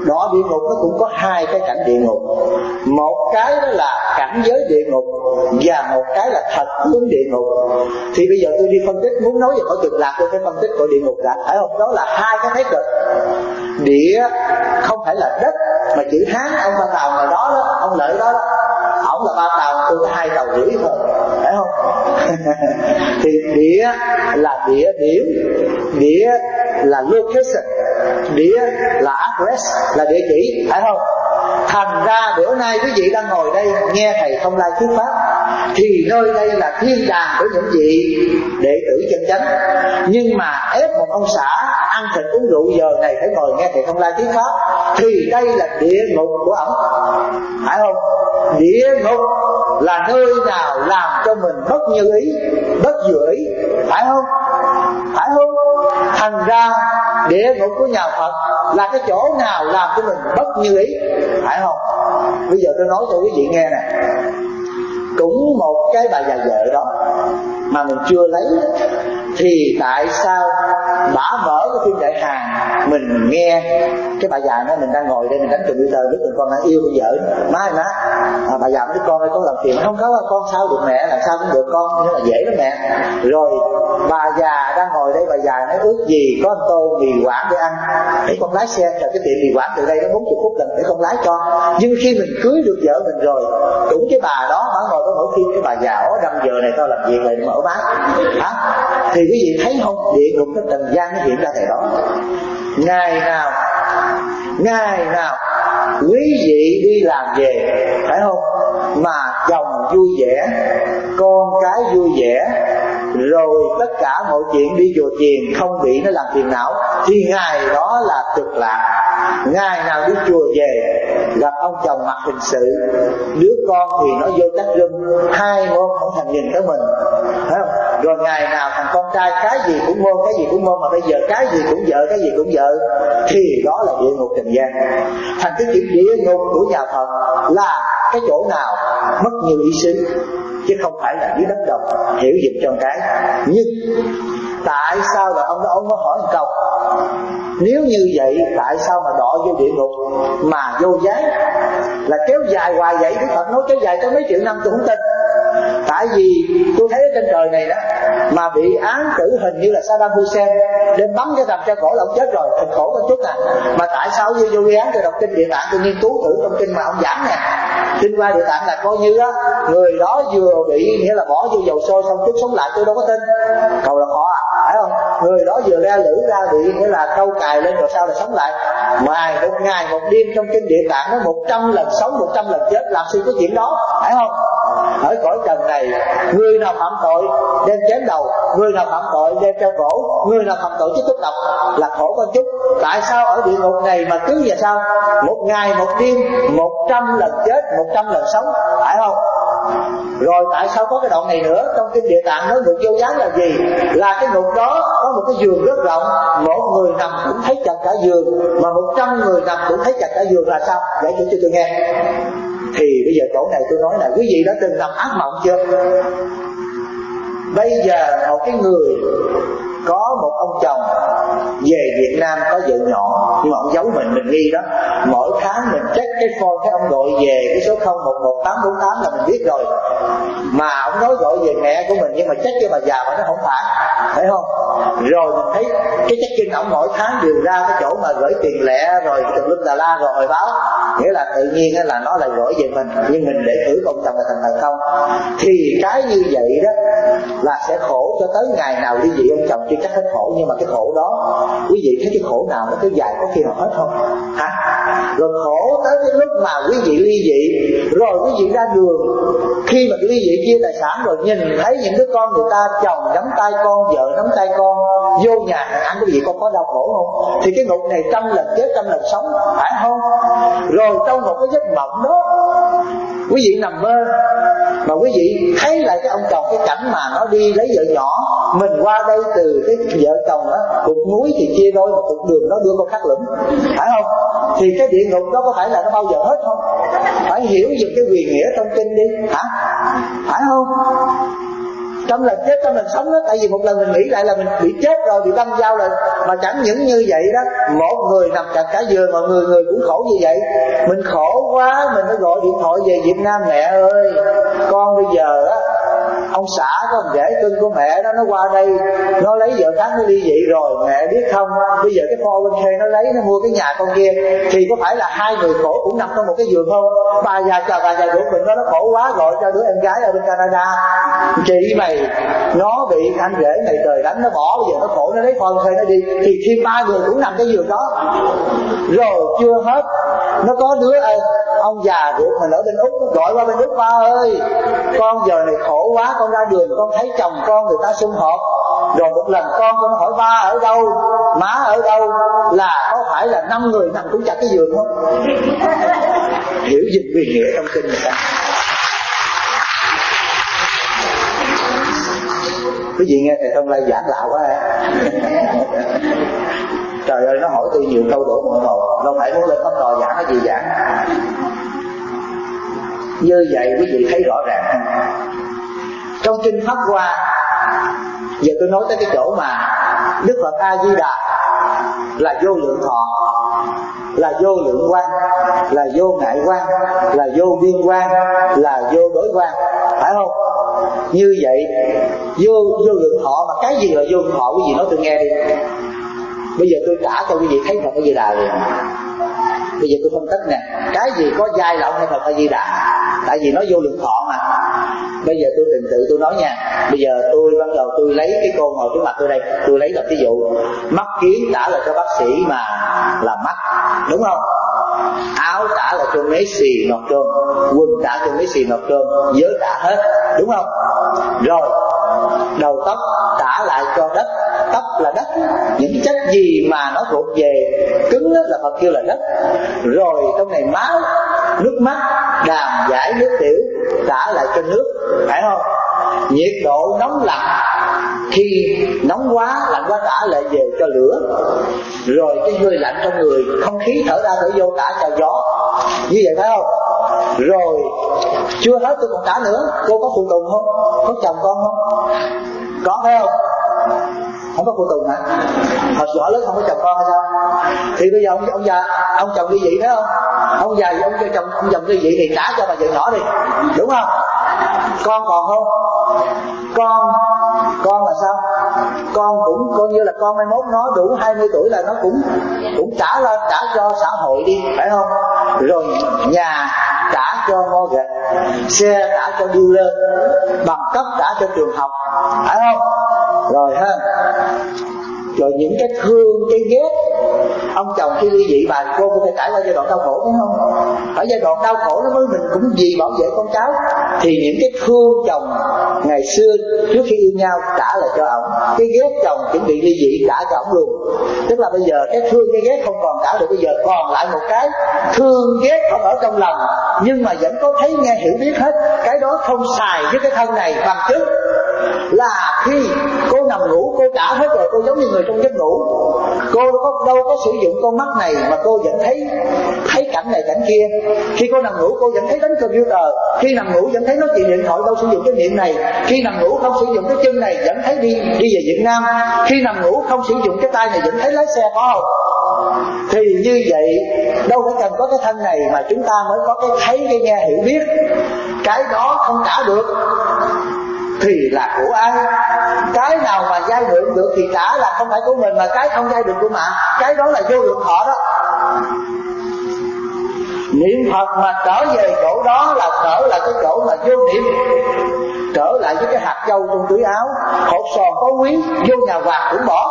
Đó, địa ngục nó cũng có hai cái cảnh địa ngục. Một cái đó là cảnh giới địa ngục, và một cái là thật hướng địa ngục. Thì bây giờ tôi đi phân tích, muốn nói về cõi Cực Lạc tôi phải phân tích cõi địa ngục đã, phải không? Đó là hai cái thế cực. Địa không phải là đất, mà chữ Hán ông Ba Tàu ngày đó, ông Lợi đó, ổng là Ba Tàu, tôi có 2 tàu rưỡi thôi, phải không? Thì địa là địa điểm, địa là location, địa là address, là địa chỉ, phải không? Thành ra bữa nay quý vị đang ngồi đây nghe thầy Thông Lai thuyết pháp, thì nơi đây là thiên đàng của những vị đệ tử chân chánh. Nhưng mà ép một ông xã ăn thịt uống rượu giờ này phải ngồi nghe thầy Thông Lai thuyết pháp, thì đây là địa ngục của ổng, phải không? Địa ngục là nơi nào làm cho mình bất như ý, bất vừa ý, phải không? Phải không? Thành ra địa ngục của nhà Phật là cái chỗ nào làm cho mình bất như ý, phải không? Bây giờ tôi nói cho quý vị nghe nè. Cũng một cái bà già vợ đó mà mình chưa lấy, thì tại sao bả mở cái phim Đại Hàn mình nghe cái bà già nói mình đang ngồi đây mình đánh computer biết mình con đang yêu con vợ má bà già nói con ơi con làm phiền không có con sao được mẹ, làm sao cũng được con, như là dễ lắm mẹ. Rồi bà già đang ngồi đây, bà già nói ước gì có một tô mì Quảng để ăn, để con lái xe cho cái tiệm mì Quảng từ đây nó 40 phút lần để con lái cho. Nhưng khi mình cưới được vợ mình rồi, cũng cái bà đó bà ngồi có mở phim, cái bà già ó 5 giờ này tao làm việc lại mở bát hả? Thì quý vị thấy không, địa ngục cái trần gian nó hiện ra tại đó. Ngày nào quý vị đi làm về, phải không, mà chồng vui vẻ, con cái vui vẻ, rồi tất cả mọi chuyện đi chùa chiền không bị nó làm phiền não, thì ngày đó là Cực Lạc. Ngày nào đi chùa về gặp ông chồng mặc hình sự, đứa con thì nó vô tắt room, 2 môn không thèm nhìn tới mình, phải không? Rồi ngày nào thằng con trai cái gì cũng môn, cái gì cũng môn, mà bây giờ cái gì cũng vợ, cái gì cũng vợ, thì đó là địa ngục trần gian. Thành cái chữ địa ngục của nhà Phật là cái chỗ nào mất nhiều ý xứ, chứ không phải là dưới đất đồng, hiểu giùm cho cái. Nhưng tại sao là ông có hỏi một câu, nếu như vậy tại sao mà đọa vô địa ngục mà vô gián, là kéo dài hoài vậy? Đức Phật nói kéo dài tới mấy triệu năm tôi không tin. Tại vì tôi thấy ở trên trời này đó mà bị án tử hình như là Saddam Hussein đem bắn cái đầm cho cổ là ông chết rồi, thật khổ con chút nè. Mà tại sao vô gây án? Tôi đọc kinh Địa Tạng, tôi nghiên cứu thử trong kinh mà ông giảng nè, kinh qua Địa Tạng là coi như á người đó vừa bị nghĩa là bỏ vô dầu sôi xong chút sống lại, tôi đâu có tin, cầu là khó phải không? Người đó vừa le lưỡi ra bị nghĩa là câu cài lên rồi sao là sống lại. Mà một ngày một đêm trong kinh Địa Tạng nó 100 lần sống 100 lần chết, làm sao có chuyện đó, phải không? Ở cõi trần này, người nào phạm tội đem chém đầu, người nào phạm tội đem treo cổ, người nào phạm tội chích thuốc độc là khổ con chút. Tại sao ở địa ngục này mà cứ vậy sao? Một ngày một đêm 100 lần chết 100 lần sống, phải không? Rồi tại sao có cái đoạn này nữa? Trong kinh Địa Tạng nói ngục vô gián là gì? Là cái ngục đó có một cái giường rất rộng, một người nằm cũng thấy chật cả giường, mà 100 người nằm cũng thấy chật cả giường là sao? Giải thích cho tôi nghe. Thì bây giờ chỗ này tôi nói là quý vị đã từng nằm ác mộng chưa? Bây giờ một cái người có một ông chồng về Việt Nam có vợ nhỏ, nhưng mà ông giấu mình nghi đó. Mỗi tháng mình check cái phone, cái ông gọi về cái số 011848 là mình biết rồi. Mà ông nói gọi về mẹ của mình, nhưng mà check cho bà già mà nó không phải không? Rồi mình thấy cái check-in ông mỗi tháng đều ra cái chỗ mà gửi tiền lẻ rồi tùm lum tà la rồi hồi báo, nghĩa là tự nhiên là nó lại gửi về mình, nhưng mình để thử ông chồng là thành thật không. Thì cái như vậy đó là sẽ khổ cho tới ngày nào ly dị ông chồng chưa chắc hết khổ. Nhưng mà cái khổ đó quý vị thấy cái khổ nào nó cứ dài có khi nào hết không hả? Rồi khổ tới cái lúc mà quý vị ly dị, rồi quý vị ra đường, khi mà ly dị chia tài sản rồi nhìn thấy những đứa con người ta, chồng nắm tay con, vợ nắm tay con, vô nhà ăn cái gì con có đau khổ không? Thì cái ngục này 100 lần chết 100 lần sống, phải không? Rồi trong một cái giấc mộng đó quý vị nằm mơ mà quý vị thấy lại cái ông chồng, cái cảnh mà nó đi lấy vợ nhỏ, mình qua đây từ cái vợ chồng đó, cục núi thì chia đôi, mà cục đường đó đưa con khắc lũng, phải không? Thì cái địa ngục đó có phải là nó bao giờ hết không? Phải hiểu về cái quyền nghĩa trong kinh đi, hả? Phải không? trăm lần chết trăm lần sống đó. Tại vì một lần mình nghĩ lại là mình bị chết rồi, bị đâm dao rồi. Mà chẳng những như vậy đó, một người nằm cạnh cả giường, mọi người cũng khổ như vậy. Mình khổ quá, mình mới gọi điện thoại về Việt Nam: mẹ ơi, con bây giờ á, ông xã có ông rể cưng của mẹ đó, nó qua đây, nó lấy vợ khác, nó ly dị rồi, mẹ biết không? Bây giờ cái 401k nó lấy, nó mua cái nhà con kia, thì có phải là hai người khổ cũng nằm trong một cái giường không? Bà già ruột mình nó khổ quá, gọi cho đứa em gái ở bên Canada: chị mày, nó bị anh rể mày trời đánh nó bỏ, bây giờ nó khổ, nó lấy 401k nó đi, thì thêm 3 người cũng nằm cái giường đó. Rồi chưa hết, nó có đứa ông già ruột mình ở bên Úc, nó gọi qua bên Úc: ba ơi, con giờ này khổ quá, con ra đường con thấy chồng con người ta sum họp, rồi một lần con hỏi ba ở đâu, má ở đâu, là có phải là 5 người nằm cũng chặt cái giường không? Hiểu dịch vì nghĩa trong kinh người ta. Quý vị nghe thầy Thông Lai giảng lạ quá ha. Trời ơi, nó hỏi tôi nhiều câu đổ mồ hôi, đâu phải muốn lên bắt cò giảng cái gì giảng. Như vậy quý vị thấy rõ ràng không? Trong kinh Pháp Hoa, giờ tôi nói tới cái chỗ mà Đức Phật A Di Đà là vô lượng thọ, là vô lượng quang, là vô ngại quang, là vô biên quang, là vô đối quang, phải không? Như vậy vô lượng thọ, mà cái gì là vô lượng thọ? Quý vị nói tôi nghe đi. Bây giờ tôi trả cho quý vị thấy Phật A Di Đà liền. Bây giờ tôi phân tích nè, cái gì có giai lộng hay Phật A Di Đà? Tại vì nó vô lượng thọ mà. Bây giờ tôi từng tự tôi nói nha. Bây giờ tôi bắt đầu tôi lấy cái cô ngồi trước mặt tôi đây, tôi lấy làm ví dụ. Mắt kiến trả lại cho bác sĩ mà làm mắt, đúng không? Áo trả lại cho Messi nọt trơn, quần trả cho Messi nọt trơn, giới trả hết, đúng không? Rồi đầu tóc trả lại cho đất, tóc là đất, những chất gì mà nó thuộc về cứng là Phật kêu là đất. Rồi trong này máu, nước mắt, đàm giải nước tiểu trả lại cho nước, phải không? Nhiệt độ nóng lạnh, khi nóng quá lạnh quá trả lại về cho lửa. Rồi cái hơi lạnh trong người, không khí thở ra thở vô trả cho gió, như vậy phải không? Rồi chưa hết tôi còn trả nữa. Cô có phụ tùng không? Có chồng con không? Có phải không? Không có phụ tùng hả? Hồi nhỏ lớn không có chồng con hay sao? Thì bây giờ ông già, ông chồng ly dị phải không? Ông già ông cho chồng, ông chồng ly dị thì trả cho bà vợ nhỏ đi, đúng không? Con còn không? Con là sao? Con cũng coi như là con mai mốt nó đủ 20 tuổi là nó cũng trả cho xã hội đi, phải không? Rồi nhà trả cho ngô gạch, xe trả cho dealer, bằng cấp trả cho trường học, phải không? Rồi ha. Rồi những cái thương, cái ghét. Ông chồng khi ly dị bà cô có thể trải qua giai đoạn đau khổ, đúng không? Ở giai đoạn đau khổ nó mới mình cũng vì bảo vệ con cháu. Thì những cái thương chồng ngày xưa trước khi yêu nhau trả lại cho ổng, cái ghét chồng chuẩn bị ly dị trả cho ổng luôn. Tức là bây giờ cái thương cái ghét không còn trả được, bây giờ còn lại một cái thương ghét không ở trong lòng, nhưng mà vẫn có thấy nghe hiểu biết hết. Cái đó không xài với cái thân này. Bằng chứng là khi cô nằm ngủ, cô trả hết rồi, cô giống như người trong giấc ngủ. Cô đâu có sử dụng con mắt này mà cô vẫn thấy cảnh này cảnh kia. Khi cô nằm ngủ cô vẫn thấy đánh computer, khi nằm ngủ vẫn thấy nói chuyện điện thoại, đâu sử dụng cái miệng này. Khi nằm ngủ không sử dụng cái chân này vẫn thấy đi về Việt Nam. Khi nằm ngủ không sử dụng cái tay này vẫn thấy lái xe, có không? Thì như vậy đâu phải cần có cái thân này mà chúng ta mới có cái thấy, cái nghe hiểu biết. Cái đó không trả được thì là của ai? Cái nào mà vay mượn được thì trả là không phải của mình, mà cái không vay được của mà cái đó là vô lượng thọ đó. Niệm Phật mà trở về chỗ đó là trở lại cái chỗ mà vô niệm, trở lại với cái hạt châu trong túi áo, hột sòn có quý, vô nhà hoàng cũng bỏ,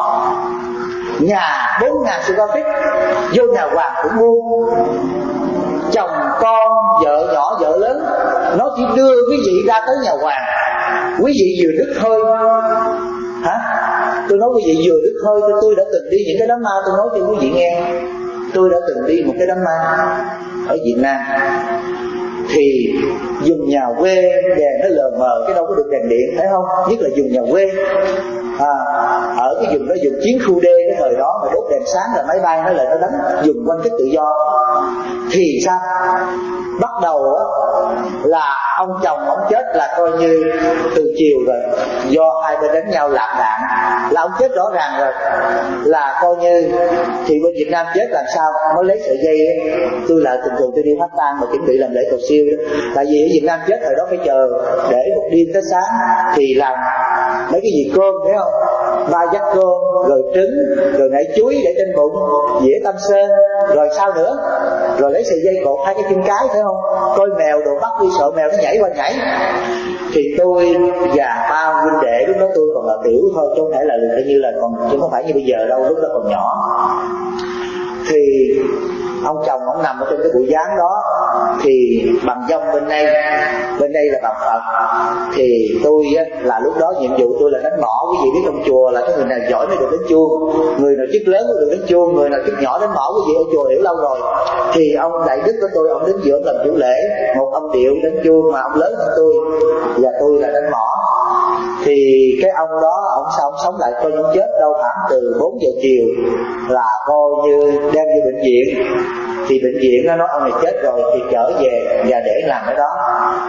nhà 4.000 square feet vô nhà hoàng cũng mua, chồng con vợ nhỏ vợ lớn nó chỉ đưa quý vị ra tới nhà hoàng. Quý vị vừa đứt hơi hả? Tôi nói quý vị vừa đứt hơi, tôi đã từng đi những cái đám ma. Tôi nói cho quý vị nghe, tôi đã từng đi một cái đám ma ở Việt Nam. Thì dùng nhà quê đèn nó lờ mờ, cái đâu có được đèn điện, thấy không? Nhất là dùng nhà quê. Ở cái vùng đó, dùng chiến khu D cái thời đó mà đốt đèn sáng là máy bay nó lại nó đánh dùng quanh kích tự do. Thì sao? Bắt đầu là ông chồng ông chết là coi như từ chiều rồi, do hai bên đánh nhau lạc đạn là ông chết rõ ràng rồi, là coi như thì bên Việt Nam chết làm sao mới lấy sợi dây ấy. Tôi là thường tôi đi phát tang mà chuẩn bị làm lễ cầu siêu đó, tại vì ở Việt Nam chết rồi đó phải chờ để một đêm tới sáng thì làm mấy cái gì cơm thấy không, 3 vắt cơm rồi trứng rồi nảy chuối để trên bụng, dĩa tâm sơn, rồi sao nữa, rồi lấy sợi dây cột 2 cái chân cái thấy không, coi mèo đồ bắt đi sợ mèo nó nhảy qua nhảy. Thì tôi và 3 huynh đệ lúc đó tôi còn là tiểu thôi chứ không phải là coi như là còn, chứ không phải như bây giờ đâu, lúc đó còn nhỏ. Thì ông chồng ông nằm ở trên cái bụi gián đó, thì bằng dông bên đây là bằng Phật. Thì tôi là lúc đó nhiệm vụ tôi là đánh mõ. Quý vị biết trong chùa là cái người nào giỏi mới được đánh chuông, người nào chức lớn mới được đánh chuông, người nào chức nhỏ đánh mõ. Quý vị ở chùa hiểu lâu rồi. Thì ông đại đức của tôi, ông đến giữa làm chủ lễ, một ông điệu đánh chuông mà ông lớn hơn tôi, và tôi là đánh mõ. Thì cái ông đó ông sao ông sống lại coi như chết đâu khoảng từ 4 giờ chiều là coi như đem vô bệnh viện. Thì bệnh viện nó nói ông này chết rồi thì trở về và để làm cái đó.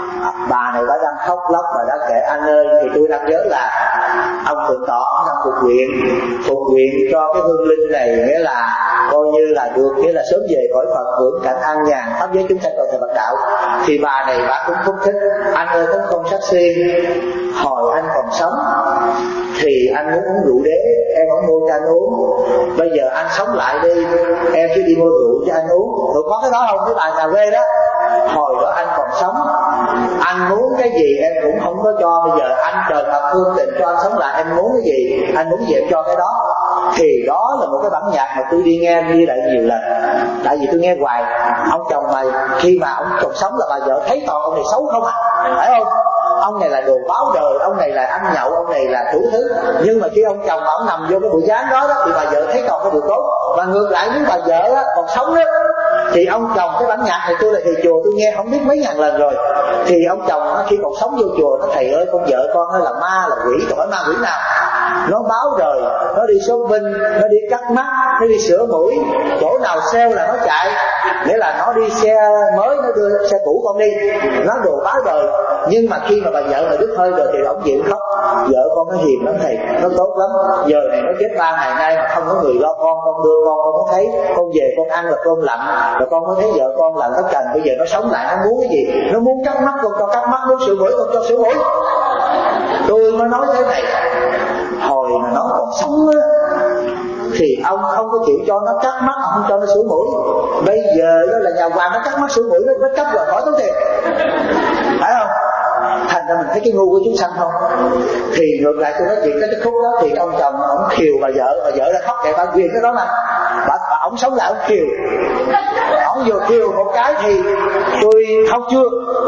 Bà này bà đang khóc lóc và đã kể anh ơi, thì tôi đang nhớ là ông Thượng Tọa ông đang phục nguyện cho cái hương linh này, nghĩa là coi như là được, nghĩa là sớm về cõi Phật hưởng cảnh an nhàn pháp giới chúng sanh cầu thầy Phật đạo. Thì bà này bà cũng phúc thích, anh ơi tấn công sát si, hồi anh còn sống thì anh muốn uống rượu đế, em không mua cho anh uống, bây giờ anh sống lại đi, em chỉ đi mua rượu cho anh uống. Rồi có cái đó không, cái bà nhà quê đó, hồi đó anh còn sống, anh muốn cái gì em cũng không có cho, bây giờ anh trời Phật thương tình cho anh sống lại, em muốn cái gì, anh muốn gì em cho cái đó. Thì đó là một cái bản nhạc mà tôi đi nghe đi lại nhiều lần, tại vì tôi nghe hoài. Ông chồng mà khi mà ông còn sống là bà vợ thấy toàn ông này xấu không à, phải không? Ông này là đồ báo đời, ông này là ăn nhậu, ông này là đủ thứ. Nhưng mà khi ông chồng mà ông nằm vô cái bụi gián đó, thì bà vợ thấy toàn cái điều tốt. Và ngược lại nếu bà vợ đó, còn sống đó, thì ông chồng, cái bản nhạc này tôi là thầy chùa tôi nghe không biết mấy ngàn lần rồi. Thì ông chồng đó, khi còn sống vô chùa nó thầy ơi con vợ con nó là ma là quỷ, còn phải ma quỷ nào, nó báo đời, nó đi shopping, nó đi cắt mắt, nó đi sửa mũi, chỗ nào sale là nó chạy, nghĩa là nó đi xe mới nó đưa xe cũ con đi, nó đồ báo đời. Nhưng mà khi mà bà vợ mà đứt hơi rồi thì ông chịu khóc, vợ con nó hiền lắm thầy, nó tốt lắm, giờ này nó chết 3 ngày nay mà không có người lo con đưa con có thấy, con về con ăn là cơm lạnh, rồi con có thấy vợ con làm tất cần, bây giờ nó sống lại, nó muốn cái gì, nó muốn cắt mắt con cho cắt mắt, muốn sửa mũi con cho sửa mũi. Tôi mới nói thế này, hồi mà nó còn sống á thì ông không có chịu cho nó cắt mắt, ông không cho nó sửa mũi. Bây giờ đó là nhà hoàng nó cắt mắt sửa mũi, nó cắt rồi khỏi tốn tiền, phải không? Thành ra mình thấy cái ngu của chúng sanh không. Thì ngược lại tôi nói chuyện tới cái khúc đó, thì ông chồng ông khiều bà vợ đã khóc kệ bà quyền cái đó mà ông sống lại ông khiều, ông vừa khiều một cái thì tôi không chưa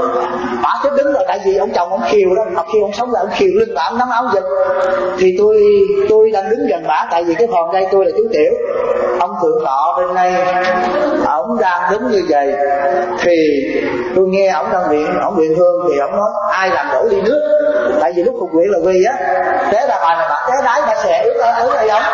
bà chết đứng rồi, tại vì ông chồng ông khiều đó, mà khi ông sống lại ông khiều lưng bà, ông nắm áo giật. Thì tôi đang đứng gần bà, tại vì cái phòng đây tôi là chú tiểu, ông Thượng Tọa bên đây ông đang đứng như vậy. Thì tôi nghe ông đang nguyện hương, thì ông nói ai làm đổ ly nước, tại vì lúc phục nguyện là vì á té ra bà này bà té đái bà xẻ ướt đây ông.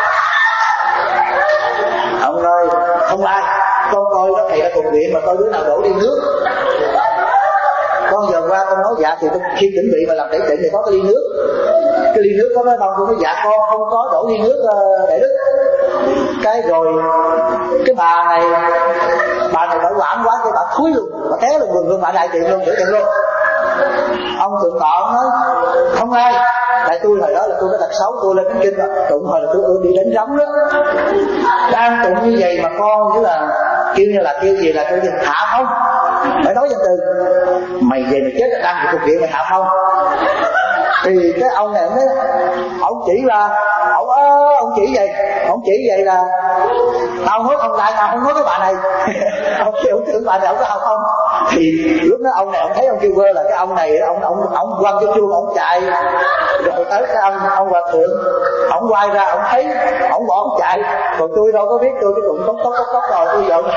Ông nói không ai, con coi đó thầy đã phục nguyện mà coi đứa nào đổ ly nước. Con giờ qua con nói dạ, thì khi chuẩn bị mà làm tẩy tịnh thì có cái ly nước, cái ly nước có nói đâu, tôi nói dạ con không có đổ ly nước để đức. Cái rồi cái bà này bà quản quá, cái bà thúi luôn, bà té luôn, bà đại tiện luôn, chữa tiện luôn. Ông Thượng Tọa ông nói không ai, tại tôi hồi đó là tôi có tật xấu, tôi lên đánh kinh tụng, hồi là tôi đi đánh rắm đó, đang tụng như vậy mà con chứ là kêu gì là tôi hạ không, phải nói danh từ mày về mày chết là đang bị cục điện mày hạ không. Thì cái ông này ông chỉ là ông chỉ vậy là tao nói ông lại nào không nói cái bà này ông tưởng bà này ông có học không. Thì lúc đó ông này ông thấy ông kêu quơ là cái ông này ông quăng cái chuông ông chạy, rồi tới cái ông hòa thượng ông quay ra ông thấy ông bỏ ông chạy, còn tôi đâu có biết, tôi cái bụng cốc rồi tôi giận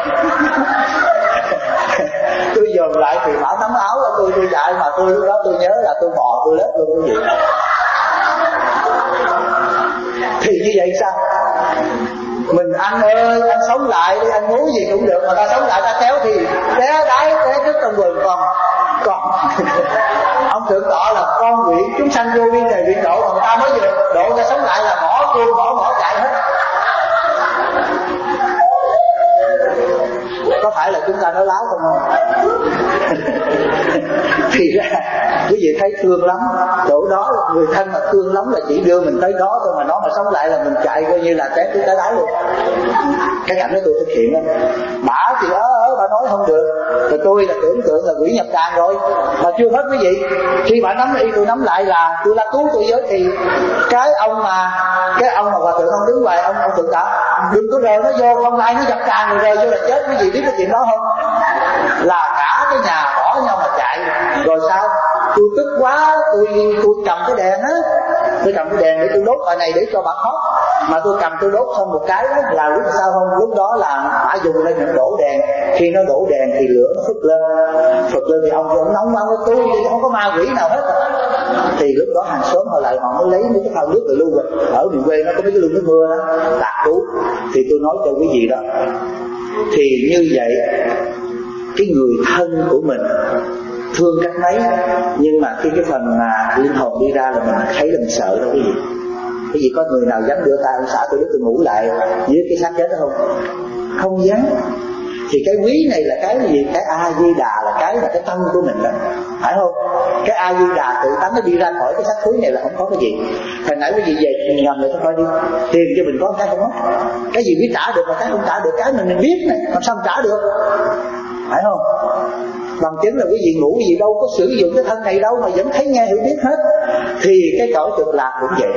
tôi dòm lại thì bảo nắm áo tôi chạy, mà tôi lúc đó tôi nhớ là tôi bò tôi lết luôn cái gì. Thì như vậy sao mình anh ơi anh sống lại đi, anh muốn gì cũng được, mà ta sống lại ta kéo thì té đái té tức trong vườn còn ông thượng tọa là con nguyện chúng sanh vô biên trời biên độ, còn ta mới vừa độ ta sống lại là bỏ cương bỏ chạy hết. Có phải là chúng ta nói láo không? Thì ra quý vị thấy thương lắm, chỗ đó người thân mà thương lắm là chỉ đưa mình tới đó thôi, mà nó mà sống lại là mình chạy coi như là té tới đáy luôn. Cái cảnh đó tôi thực hiện đó. Bả thì bà nói không được, rồi tôi là tưởng tượng là quỷ nhập tràng rồi, mà chưa hết quý vị. Khi bà nắm y tôi nắm lại là tôi la cứu tôi với, thì cái ông mà hòa thượng ông đứng ngoài, ông thượng tọa đừng có rời nó vô, không ai nó nhập tràng rồi rời vô là chết. Quý vị biết cái chuyện đó không? Là cả cái nhà bỏ nhau mà chạy. Rồi sao? Tôi tức quá, tôi cầm cái đèn á, tôi cầm cái đèn để tôi đốt bài này để cho bà khóc, mà tôi cầm tôi đốt xong một cái đó là lúc sao không? Lúc đó là bà dùng lên những đổ đèn, khi nó đổ đèn thì lửa nó phụt lên thì ông nóng quá, tôi thì không có ma quỷ nào hết. Thì lúc đó hàng xóm họ lại họ mới lấy mấy cái thau nước rồi lưu rồi, ở miền quê nó có mấy cái lưu nước mưa đó tạt cứu. Thì tôi nói cho quý vị đó, thì như vậy cái người thân của mình thương cách mấy, nhưng mà khi cái phần mà linh hồn đi ra là mình thấy là mình sợ đó quý vị. Quý vị có người nào dám đưa tay ông xã tôi tôi ngủ lại dưới cái xác chết đó không? Không dám. Thì cái quý này là cái gì? Cái A-di-đà là cái tâm của mình đó, phải không? Cái A-di-đà tự tánh nó đi ra khỏi cái xác thúi này là không có cái gì. Hồi nãy quý vị về ngầm người ta coi đi, tiền cho mình có cái không mất, cái gì biết trả được mà cái không trả được, cái mình biết này làm sao trả được, phải không? Bằng chứng là quý vị ngủ quý vị đâu có sử dụng cái thân này đâu mà vẫn thấy nghe hiểu biết hết. Thì cái cõi cực lạc cũng vậy.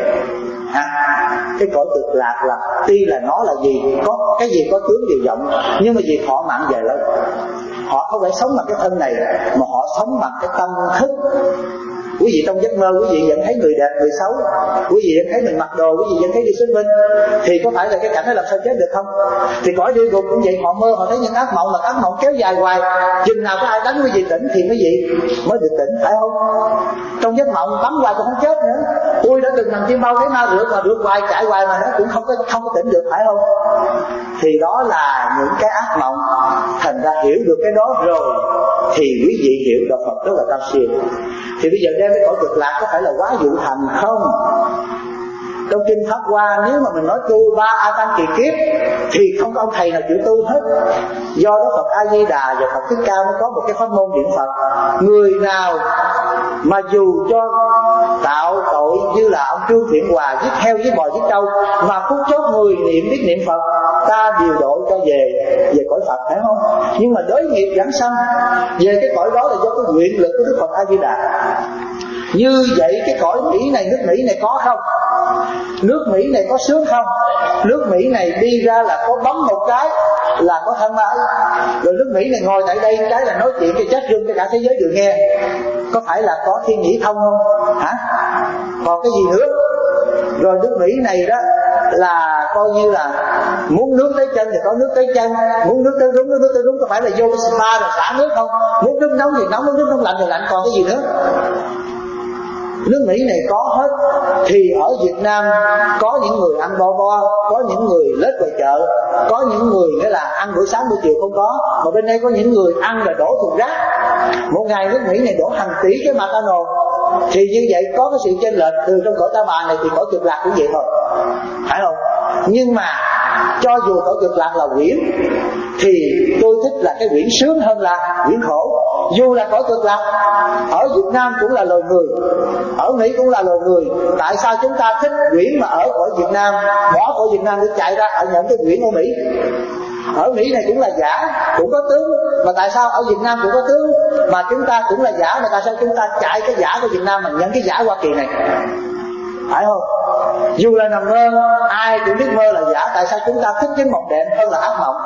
Cái cõi cực lạc là tuy là nó là gì, có cái gì có tướng điều vọng, nhưng mà vì họ mạng dài lâu, họ không phải sống bằng cái thân này mà họ sống bằng cái tâm thức. Quý vị trong giấc mơ quý vị vẫn thấy người đẹp người xấu, quý vị vẫn thấy mình mặc đồ, quý vị vẫn thấy đi xuất minh, thì có phải là cái cảnh đó làm sao chết được không? Thì cõi địa ngục cũng vậy, họ mơ họ thấy những ác mộng, mà ác mộng kéo dài hoài, chừng nào có ai đánh quý vị tỉnh thì quý vị mới được tỉnh, phải không? Trong giấc mộng bắn hoài cũng không chết nữa. Tôi đã từng nằm chim bao cái ma rượt mà rượt hoài chạy hoài mà nó cũng không có tỉnh được, phải không? Thì đó là những cái ác mộng. Thành ra hiểu được cái đó rồi thì quý vị hiểu đạo Phật rất là cao siêu. Thì bây giờ đem cái cõi cực lạc có phải là quá dụ thành không? Trong kinh Pháp Hoa nếu mà mình nói tu 3 A Tăng kỳ kiếp thì không có ông thầy nào chịu tu hết. Do đó Phật A Di Đà và Phật Thích Ca mới có một cái pháp môn niệm Phật. Người nào mà dù cho tạo tội như là ông Trương Thiện Hòa giết heo giết bò giết trâu, mà phút chót người biết niệm Phật, ta điều độ cho về cõi Phật, phải không? Nhưng mà đối nghiệp giảng sanh về cái cõi đó là do cái nguyện lực của Đức Phật A Di Đà. Như vậy cái cõi Mỹ này, nước Mỹ này có không? Nước Mỹ này có sướng không? Nước Mỹ này đi ra là có bấm một cái là có thân ái. Rồi nước Mỹ này ngồi tại đây cái là nói chuyện cái chat room cho cả thế giới đều nghe. Có phải là có thiên nhĩ thông không? Hả? Còn cái gì nữa? Rồi nước Mỹ này đó là coi như là muốn nước tới chân thì có nước tới chân, muốn nước tới đúng, có phải là vô cái spa rồi xả nước không? Muốn nước nóng thì nóng, muốn nước nóng lạnh thì lạnh, còn cái gì nữa? Nước Mỹ này có hết. Thì ở Việt Nam có những người ăn bo, có những người lết vào chợ, có những người nghĩa là ăn buổi sáng buổi chiều không có, mà bên đây có những người ăn là đổ thùng rác. Một ngày nước Mỹ này đổ hàng tỷ cái methanol. Thì như vậy có cái sự chênh lệch từ trong cõi ta bà này thì cõi cực lạc cũng vậy thôi, phải không? Nhưng mà cho dù cõi cực lạc là quyển thì tôi thích là cái quyển sướng hơn là quyển khổ. Dù là cõi cực lạc ở Việt Nam cũng là loài người, ở Mỹ cũng là loài người, tại sao chúng ta thích quyển mà ở cõi Việt Nam, bỏ cõi Việt Nam để chạy ra ở nhận cái quyển của Mỹ? Ở Mỹ này cũng là giả, cũng có tướng, mà tại sao ở Việt Nam cũng có tướng mà chúng ta cũng là giả, mà tại sao chúng ta chạy cái giả của Việt Nam mà nhận cái giả Hoa Kỳ này, phải không? Dù là nằm mơ, ai cũng biết mơ là giả, tại sao chúng ta thích cái mộng đẹp hơn là ác mộng?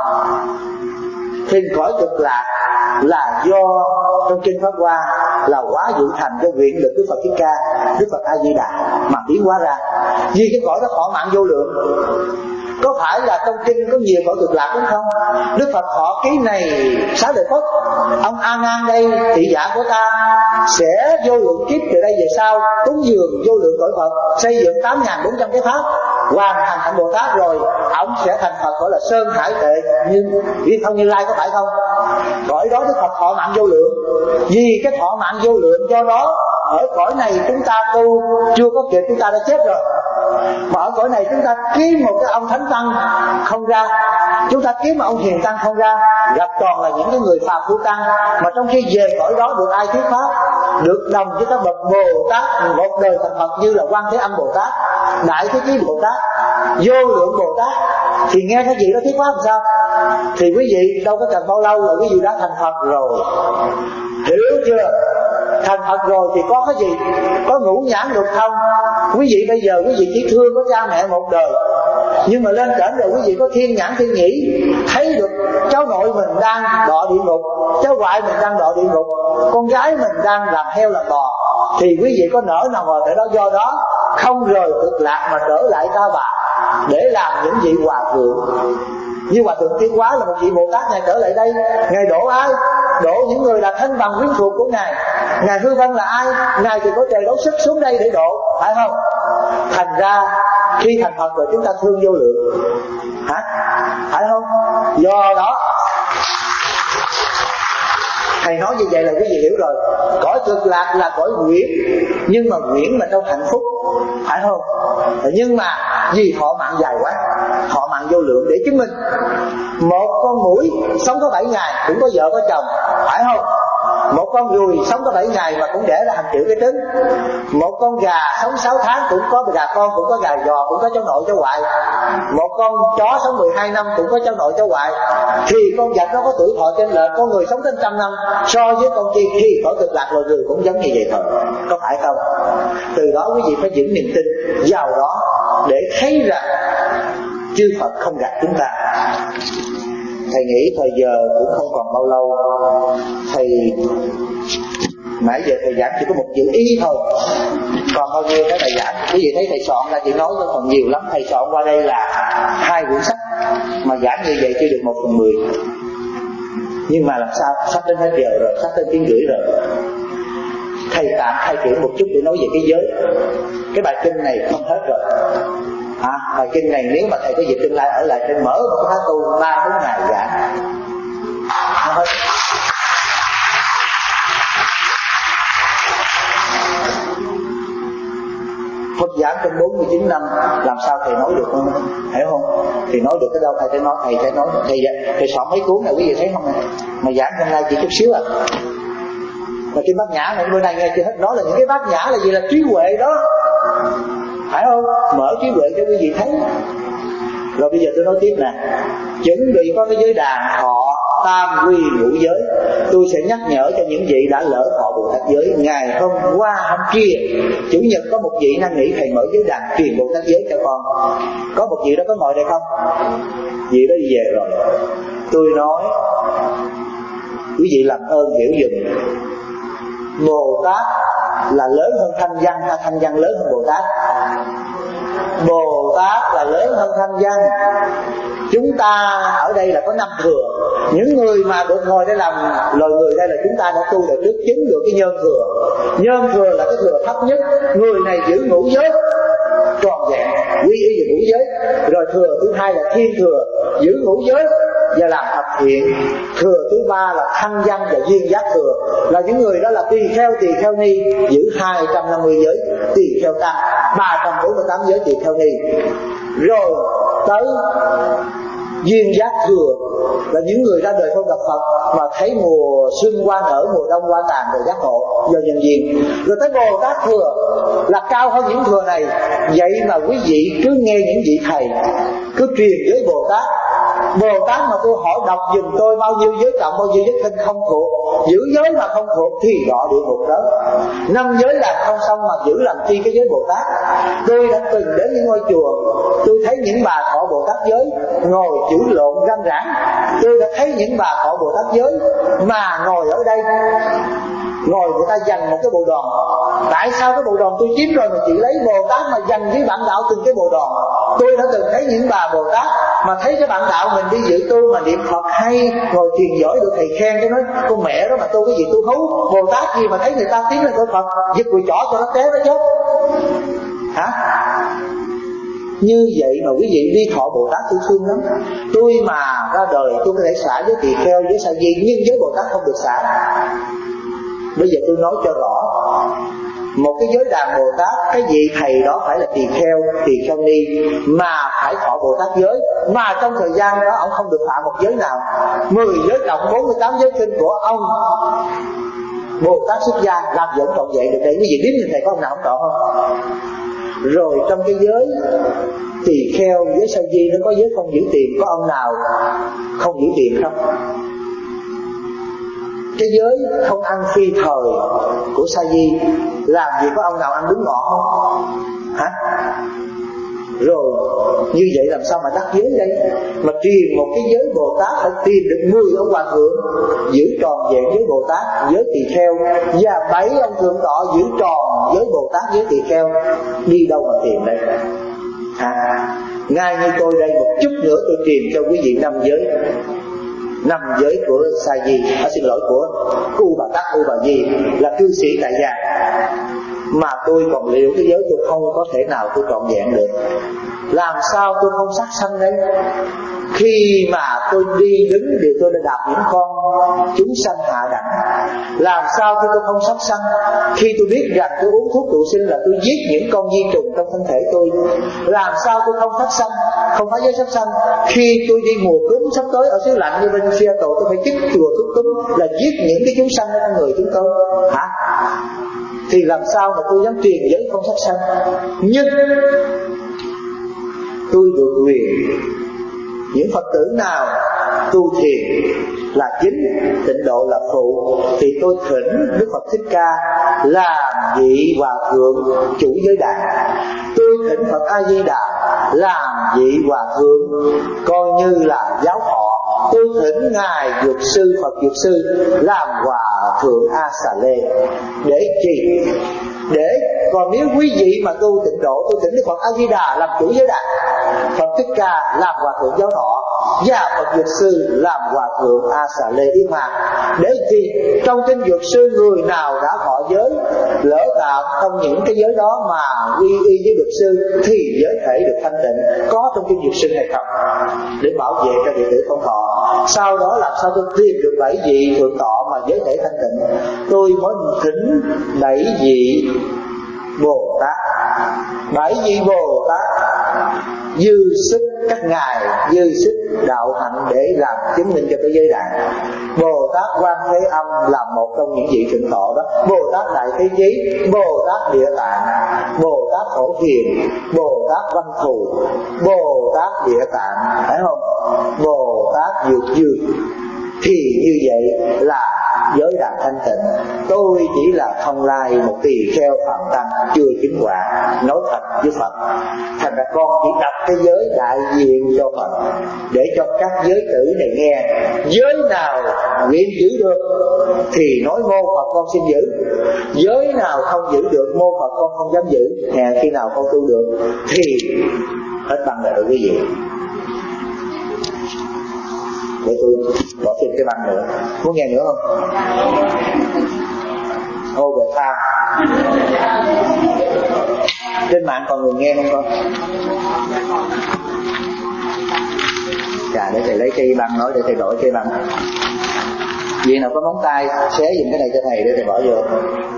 Thì cõi cực lạc là do trong kinh Pháp Hoa là quá dụ thành cho nguyện lực Đức Phật Thích Ca, Đức Phật A Di Đà mà biến hóa ra. Vì cái cõi đó thọ mạng vô lượng. Có phải là trong kinh có nhiều cõi cực lạc đúng không? Đức Phật thọ ký này Xá Lợi Phất, ông A Nan đây thị giả của ta sẽ vô lượng kiếp từ đây về sau cúng dường vô lượng cõi Phật, xây dựng 8.400 cái pháp, hoàn thành hạnh Bồ Tát rồi ông sẽ thành Phật, gọi là Sơn Hải Tệ như Viên Thông Như Lai, có phải không? cõi đó Đức Phật thọ mạng vô lượng. Vì cái thọ mạng vô lượng, do đó ở cõi này chúng ta tu chưa có kịp chúng ta đã chết rồi. Mà ở cõi này chúng ta kiếm một cái ông thánh tăng không ra, chúng ta kiếm một ông hiền tăng không ra, gặp toàn là những cái người phàm phu tăng. Mà trong khi về cõi đó được ai thuyết pháp? Được đồng với các bậc Bồ Tát một đời thành Phật, như là Quan Thế Âm Bồ Tát, Đại Thế Chí Bồ Tát, Vô Lượng Bồ Tát. Thì nghe cái gì đó thuyết pháp làm sao? Thì quý vị đâu có cần bao lâu là quý vị đã thành Phật rồi. Hiểu chưa? Thành Phật rồi thì có cái gì? Có ngũ nhãn được không? Quý vị bây giờ quý vị chỉ thương có cha mẹ một đời, nhưng mà lên trển rồi quý vị có thiên nhãn thiên nhĩ, thấy được cháu nội mình đang đọa địa ngục, cháu ngoại mình đang đọa địa ngục, con gái mình đang làm heo làm bò, thì quý vị có nỡ nào mà tại đó do đó không rời cực lạc mà trở lại Ta Bà để làm những vị hòa thượng. Như Hòa Thượng Tiến Hóa là một vị Bồ Tát, Ngài trở lại đây, Ngài đổ ai? Đổ những người là thân bằng quyến thuộc của Ngài. Ngài Hư Vân là ai? Ngài thì có trời đấu sức xuống đây để độ, phải không? Thành ra khi thành Phật rồi chúng ta thương vô lượng, hả? Phải không? Do đó Thầy nói như vậy là quý vị hiểu rồi. Cõi cực lạc là cõi nguyện, nhưng mà nguyện là trong hạnh phúc, phải không? Nhưng mà vì thọ mạng dài quá, thọ mạng vô lượng để chứng minh. Một con muỗi sống có 7 ngày cũng có vợ có chồng, phải không? Một con ruồi sống có 7 ngày mà cũng đẻ ra hàng triệu cái trứng. Một con gà sống 6 tháng cũng có gà con, cũng có gà giò, cũng có cháu nội cháu ngoại. Một con chó sống 12 năm cũng có cháu nội cháu ngoại. Thì con vật nó có tuổi thọ trên lệch, con người sống đến 100 năm. So với con chi khi cõi cực lạc loài người cũng giống như vậy thôi, có phải không? Từ đó quý vị phải giữ niềm tin vào đó để thấy rằng chư Phật không gạt chúng ta. Thầy nghĩ thời giờ cũng không còn bao lâu. Thầy nãy giờ thầy giảng chỉ có một chữ ý thôi, còn bao nhiêu cái thầy giảng. Quý vị thấy thầy soạn ra chỉ nói cho còn nhiều lắm. Thầy soạn qua đây là 2 quyển sách, mà giảng như vậy chưa được 1/10. Nhưng mà làm sao? Sắp đến hết giờ rồi, sắp đến 1,5 tiếng rồi. Thầy tạm thay chuyển một chút để nói về cái giới. Cái bài kinh này không hết rồi. Bài kinh này nếu mà thầy có dịp tương lai ở lại trên mở một cái khóa tu 3-4 ngày giảng. Phật giảng trong 49 năm làm sao thầy nói được không? Hiểu không? Thì nói được cái đâu thầy sẽ nói. Thầy soạn mấy cuốn này quý vị thấy không này? Mà giảng hôm nay chỉ chút xíu à. Mà cái bát nhã này bữa nay nghe chưa hết. Đó là những cái bát nhã là gì? Là trí huệ đó, phải không? Mở trí huệ cho quý vị thấy. Rồi bây giờ tôi nói tiếp nè. Chuẩn bị có cái giới đàn thọ tam quy ngũ giới. Tôi sẽ nhắc nhở cho những vị đã lỡ thọ Bồ Tát giới. Ngày hôm qua hôm kia Chủ nhật có một vị năn nỉ thầy mở giới đàn truyền Bồ Tát giới cho con. Có một vị đó có ngồi đây không? Vị đó đi về rồi. Tôi nói quý vị làm ơn hiểu dùm, Bồ Tát là lớn hơn thanh văn hay thanh văn lớn hơn Bồ Tát? Bồ Tát là lớn hơn thanh văn. Chúng ta ở đây là có 5 thừa. Những người mà được ngồi đây làm loài người đây là chúng ta đã tu được trước chứng được cái nhân thừa. Nhân thừa là cái thừa thấp nhất. Người này giữ ngũ giới tròn vẹn, quy y về ngũ giới. Rồi thừa thứ hai là thiên thừa, giữ ngũ giới và làm thập thiện. Thừa thứ ba là thanh văn và duyên giác thừa, là những người đó là tỳ kheo ni, giữ 250 giới, tỳ kheo tăng 348 giới tỳ kheo ni. Rồi tới duyên giác thừa là những người ra đời không gặp Phật mà thấy mùa xuân hoa nở, mùa đông hoa tàn rồi giác ngộ do nhân duyên. Rồi tới Bồ Tát thừa là cao hơn những thừa này. Vậy mà quý vị cứ nghe những vị thầy cứ truyền với Bồ Tát. Bồ Tát mà tôi hỏi đọc dùm tôi bao nhiêu giới trọng, bao nhiêu giới khinh không thuộc, giữ giới mà không thuộc thì đọa địa ngục đó. 5 giới làm không xong mà giữ làm chi cái giới Bồ Tát. Tôi đã từng đến những ngôi chùa, tôi thấy những bà thọ Bồ Tát giới ngồi chửi lộn răng rãng. Tôi đã thấy những bà thọ Bồ Tát giới mà ngồi ở đây, ngồi người ta dành một cái bộ đòn. Tại sao cái bộ đòn tôi chiếm rồi mà chị lấy Bồ Tát mà dành với bạn đạo từng cái bộ đòn? Tôi đã từng thấy những bà Bồ Tát mà thấy cái bạn đạo mình đi dự tu mà niệm Phật hay, ngồi thiền giỏi được thầy khen, cái nói con mẹ đó mà tu cái gì tu hú, Bồ Tát gì mà thấy người ta tiến lên cõi Phật giật cùi chỏ cho nó té nó chết. Hả? Như vậy mà quý vị đi thọ Bồ Tát tôi thương lắm. Tôi mà ra đời tôi có thể xả với tỳ kheo, với sa di, nhưng với Bồ Tát không được xả. Bây giờ tôi nói cho rõ. Một cái giới đàn Bồ Tát, cái vị thầy đó phải là tỳ kheo ni, mà phải thọ Bồ Tát giới. Mà trong thời gian đó ông không được phạm một giới nào. 10 giới cộng 48 giới kinh của ông Bồ Tát xuất gia làm dẫn trọn vẹn được đây. Quý vị biết như thầy có ông nào không trọn không? Rồi trong cái giới tỳ kheo, giới sa di nó có giới không giữ tiền, có ông nào không giữ tiền không? Cái giới không ăn phi thời của sa di, làm gì có ông nào ăn đúng ngọ không? Hả? Rồi như vậy làm sao mà đắc giới đây? Mà truyền một cái giới Bồ Tát phải tìm được 10 ông hòa thượng giữ tròn vẹn giới Bồ Tát, giới tỳ kheo, và 7 ông thượng tọa giữ tròn giới Bồ Tát, giới tỳ kheo. Đi đâu mà tìm đây? Ngay như tôi đây, một chút nữa tôi truyền cho quý vị 5 giới. 5 giới của sa di, xin lỗi, của U Bà Tát, U Bà Di là cư sĩ tại gia. Mà tôi còn liệu cái giới tôi không có thể nào tôi trọn vẹn được. Làm sao tôi không sát sanh đấy? Khi mà tôi đi đứng thì tôi đã đạp những con chúng sanh hạ đẳng. Làm sao tôi không sát sanh? Khi tôi biết rằng tôi uống thuốc trụ sinh là tôi giết những con vi trùng trong thân thể tôi. Làm sao tôi không sát sanh, không phá giới sát sanh? Khi tôi đi mùa cúm sắp tới ở xứ lạnh như bên Seattle, tôi phải chích chùa thuốc cúm là giết những cái chúng sanh ở trong người chúng tôi. Hả? Thì làm sao mà tôi dám truyền giới không sát sanh? Nhưng tôi được quyền, những Phật tử nào tu thiền là chính, tịnh độ là phụ, thì tôi thỉnh Đức Phật Thích Ca làm vị hòa thượng chủ giới đàn. Tôi thỉnh Phật A Di Đà làm vị hòa thượng coi như là giáo thọ. Tôi thỉnh ngài Dược sư, Phật Dược sư làm hòa thượng A Xà Lê. Để chi? Để còn nếu quý vị mà tu tịnh độ, tôi thỉnh Đức Phật A Di Đà làm chủ giới đàn, Phật Thích Ca làm hòa thượng giáo thọ, và Phật Dược sư làm hòa thượng A Xà Lê Yết Ma. Để chi? Trong kinh Dược sư, người nào đã thọ giới, lỡ tạm không những cái giới đó mà quy y với Dược sư, thì giới thể được thanh tịnh. Có trong kinh Dược sư hay không? Để bảo vệ cho đệ tử không thọ. Sau đó làm sao tôi tìm được 7 vị thượng tọa mà giới thể thanh tịnh? Tôi mới thỉnh 7 vị Bồ Tát. 7 vị Bồ Tát dư sức, các ngài dư sức đạo hạnh để làm chứng minh cho cái giới đàn. Bồ Tát Quan Thế Âm là một trong những vị thượng tọa đó. Bồ Tát Đại Thế Chí, Bồ Tát Địa Tạng, Bồ Tát Phổ Hiền, Bồ Tát Văn Thù, Bồ Tát Địa Tạng, phải không? Bồ Tát Dược Dương. Thì như vậy là giới đàn thanh tịnh. Tôi chỉ là thông lai, một tỳ kheo phạm tăng chưa chứng quả, nói thật với Phật. Thành ra con chỉ đặt cái giới đại diện cho Phật, để cho các giới tử này nghe. Giới nào nguyện giữ được thì nói mô Phật con xin giữ, giới nào không giữ được mô Phật con không dám giữ. Hèn khi nào con tu được thì hết băng rồi quý vị. Để tôi bỏ thêm cái băng nữa. Muốn nghe nữa không? Overtime. Trên mạng còn người nghe không con? Chà, để thầy lấy cây băng nói, để thầy đổi cây băng. Vì nào có móng tay xé dùm cái này cho thầy để thầy bỏ vô.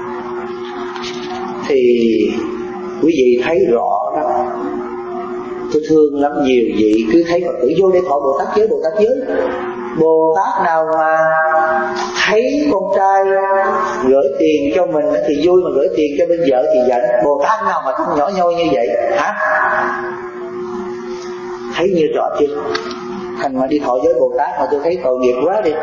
Thì quý vị thấy rõ đó. Tôi thương lắm, nhiều vị cứ thấy Phật tử vô đây thọ Bồ Tát giới, Bồ Tát giới. Bồ Tát nào mà thấy con trai gửi tiền cho mình thì vui, mà gửi tiền cho bên vợ thì giận. Bồ Tát nào mà không nhỏ nhoi như vậy hả? Thấy như rõ chưa? Thành mà đi thọ giới Bồ Tát mà tôi thấy tội nghiệp quá đi.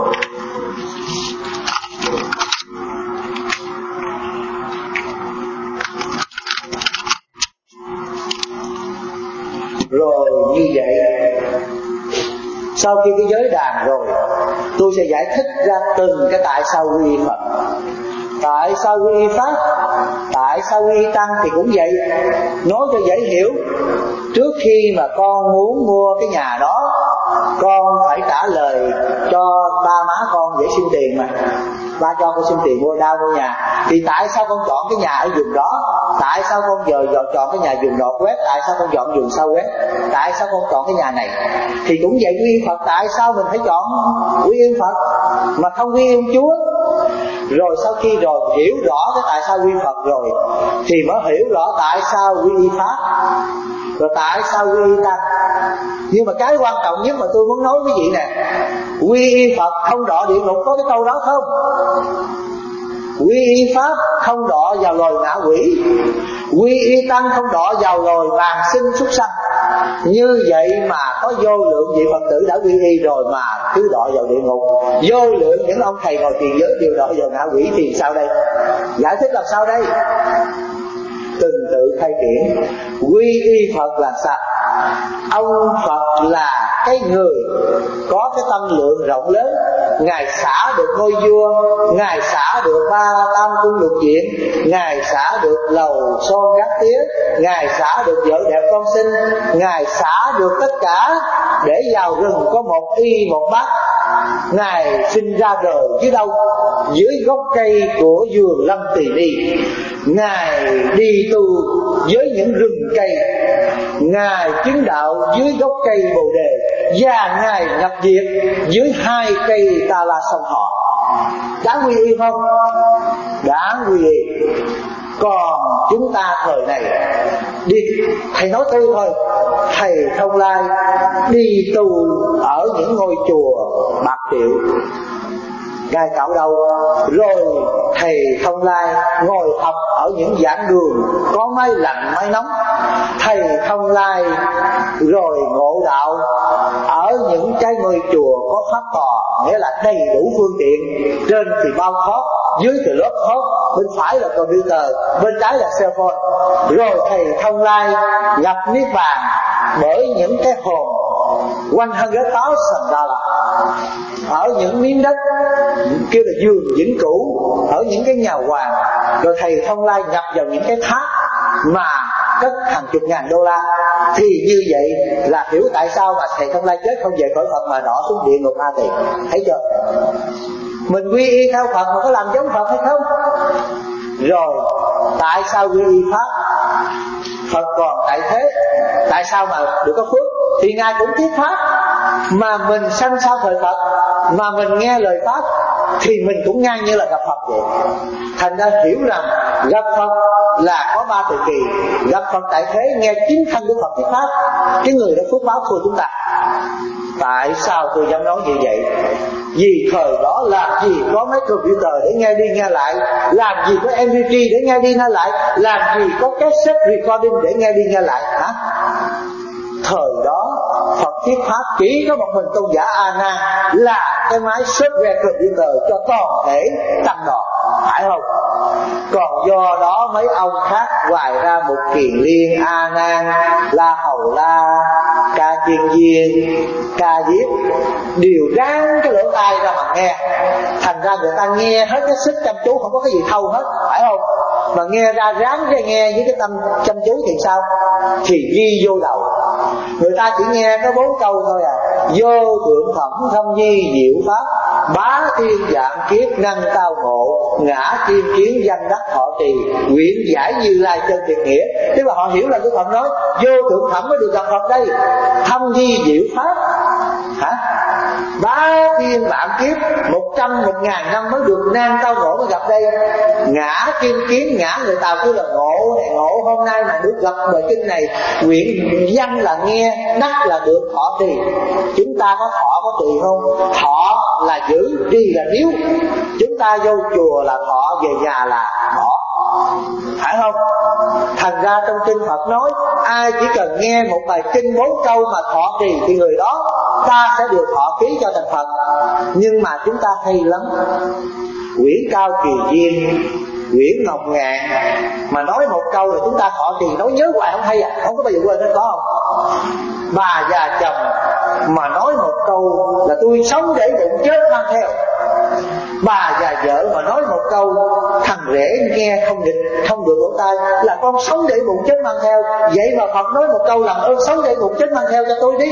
Rồi như vậy, sau khi cái giới đàn rồi, tôi sẽ giải thích ra từng cái tại sao quy y Phật, tại sao quy y Pháp, tại sao quy y Tăng thì cũng vậy. Nói cho dễ hiểu. Trước khi mà con muốn mua cái nhà đó, con phải trả lời cho ba má con để xin tiền mà. Ba cho con xin tiền mua đau mua nhà. Thì tại sao con chọn cái nhà ở vùng đó? Tại sao con giờ chọn cái nhà vườn nọt quét? Tại sao con chọn vườn sau quét? Tại sao con chọn cái nhà này? Thì cũng vậy, quy y Phật. Tại sao mình phải chọn quy y Phật mà không quy y Chúa? Rồi sau khi rồi hiểu rõ cái tại sao quy Phật rồi thì mới hiểu rõ tại sao quy y Pháp, rồi tại sao quy y Tăng. Nhưng mà cái quan trọng nhất mà tôi muốn nói với vị nè, quy y Phật không đọa địa ngục, có cái câu đó không? Quy y Pháp không đọa vào loài ngạ quỷ, quy y Tăng không đọa vào loài vàng sinh súc sanh. Như vậy mà có vô lượng vị Phật tử đã quy y rồi mà cứ đọa vào địa ngục. Vô lượng những ông thầy ngồi thiền giới đều đọa vào ngạ quỷ thì sao đây? Giải thích làm sao đây? Từng tự khai triển. Quy y Phật là sao? Ông Phật là cái người có cái tâm lượng rộng lớn. Ngài xả được ngôi vua, Ngài xả được ba tam cung lục diện, Ngài xả được lầu son gác tía, Ngài xả được vợ đẹp con sinh, Ngài xả được tất cả để vào rừng có một y một bát. Ngài sinh ra đời dưới đâu? Dưới gốc cây của vườn Lâm Tỳ Ni. Ngài đi tu với những rừng cây, Ngài chứng đạo dưới gốc cây Bồ Đề, và Ngài nhập diệt dưới hai cây Ta La Sông Họ. Đáng quy y không? Đáng quy y. Còn chúng ta thời này đi, thầy nói tôi thôi, thầy Thông Lai đi tu ở những ngôi chùa bạc triệu, gai cạo đầu. Rồi thầy Thông Lai ngồi học ở những giảng đường có máy lạnh máy nóng. Thầy Thông Lai rồi ngộ đạo ở những cái ngôi chùa có pháp tòa, nghĩa là đầy đủ phương tiện. Trên thì bao khót, dưới thì lớp khót, bên phải là computer, bên trái là cell phone. Rồi thầy Thông Lai gặp Niết Bàn bởi những cái hồn $100,000 ở những miếng đất kêu là vườn vĩnh cửu, ở những cái nhà hoàng. Rồi thầy Thông Lai nhập vào những cái tháp mà cất hàng chục ngàn đô la. Thì như vậy là hiểu tại sao mà thầy Thông Lai chết không về cõi Phật mà đọa xuống địa ngục A Tỳ. Thấy chưa? Mình quy y theo Phật mà có làm giống Phật hay không? Rồi tại sao quy y Pháp? Phật còn tại thế, tại sao mà được có phước? Thì Ngài cũng thuyết Pháp. Mà mình sanh sau thời Phật, mà mình nghe lời Pháp, thì mình cũng ngang như là gặp Phật vậy. Thành ra hiểu rằng gặp Phật là có 3 thời kỳ. Gặp Phật tại thế nghe chính thân của Phật thuyết Pháp, cái người đó phước báo thua chúng ta. Tại sao tôi dám nói như vậy? Vì thời đó làm gì có mấy computer để nghe đi nghe lại, làm gì có MP3 để nghe đi nghe lại, làm gì có cassette recording để nghe đi nghe lại hả? Thời đó Phật thuyết Pháp chỉ có một mình tôn giả A Nan là cái máy software computer cho toàn thể tăng đoàn, phải không? Còn do đó mấy ông khác ngoài ra Mục Kiền Liên, A Nan, La Hầu La, Ca Chiên Viên, Ca Diếp đều ráng cái lỗ tai ra mà nghe. Thành ra người ta nghe hết cái sức chăm chú, không có cái gì thâu hết, phải không? Mà nghe ra ráng ra nghe với cái tâm chăm chú thì sao? Thì ghi vô đầu. Người ta chỉ nghe có 4 câu thôi à: vô thượng phẩm thâm di diệu pháp, bá thiên dạng kiếp năng tao ngộ, ngã kim kiến danh đắc thọ trì, nguyện giải Như Lai chân thiệt nghĩa. Tức là họ hiểu là cái Phật nói vô thượng phẩm mới được gặp Phật đây. Thâm di diệu pháp hả? Bá thiên vạn kiếp, 100 1.000 năm mới được nan tao ngộ mới gặp đây. Ngã kim kiến, ngã người ta cứ là ngộ này ngộ, hôm nay mà được gặp bài kinh này, nguyện văn là nghe, đắc là được thọ trì. Chúng ta có thọ có trì không? Thọ là giữ, trì là níu. Chúng ta vô chùa là thọ, về nhà là thọ, phải không? Thành ra trong kinh Phật nói ai chỉ cần nghe một bài kinh 4 câu mà thọ trì thì người đó ta sẽ được thọ ký cho thành Phật. Nhưng mà chúng ta hay lắm, Quyển Cao Kỳ Duyên, Quyển Ngọc Ngạn mà nói một câu là chúng ta thọ trì, nói nhớ hoài không hay à, không có bao giờ quên hết, có không? Bà già chồng mà nói một câu là tôi sống để bụng chết mang theo. Bà già vợ mà nói một câu thằng rể nghe không được lỗ tai là con sống để bụng chết mang theo. Vậy mà Phật nói một câu làm ơn sống để bụng chết mang theo cho tôi đi.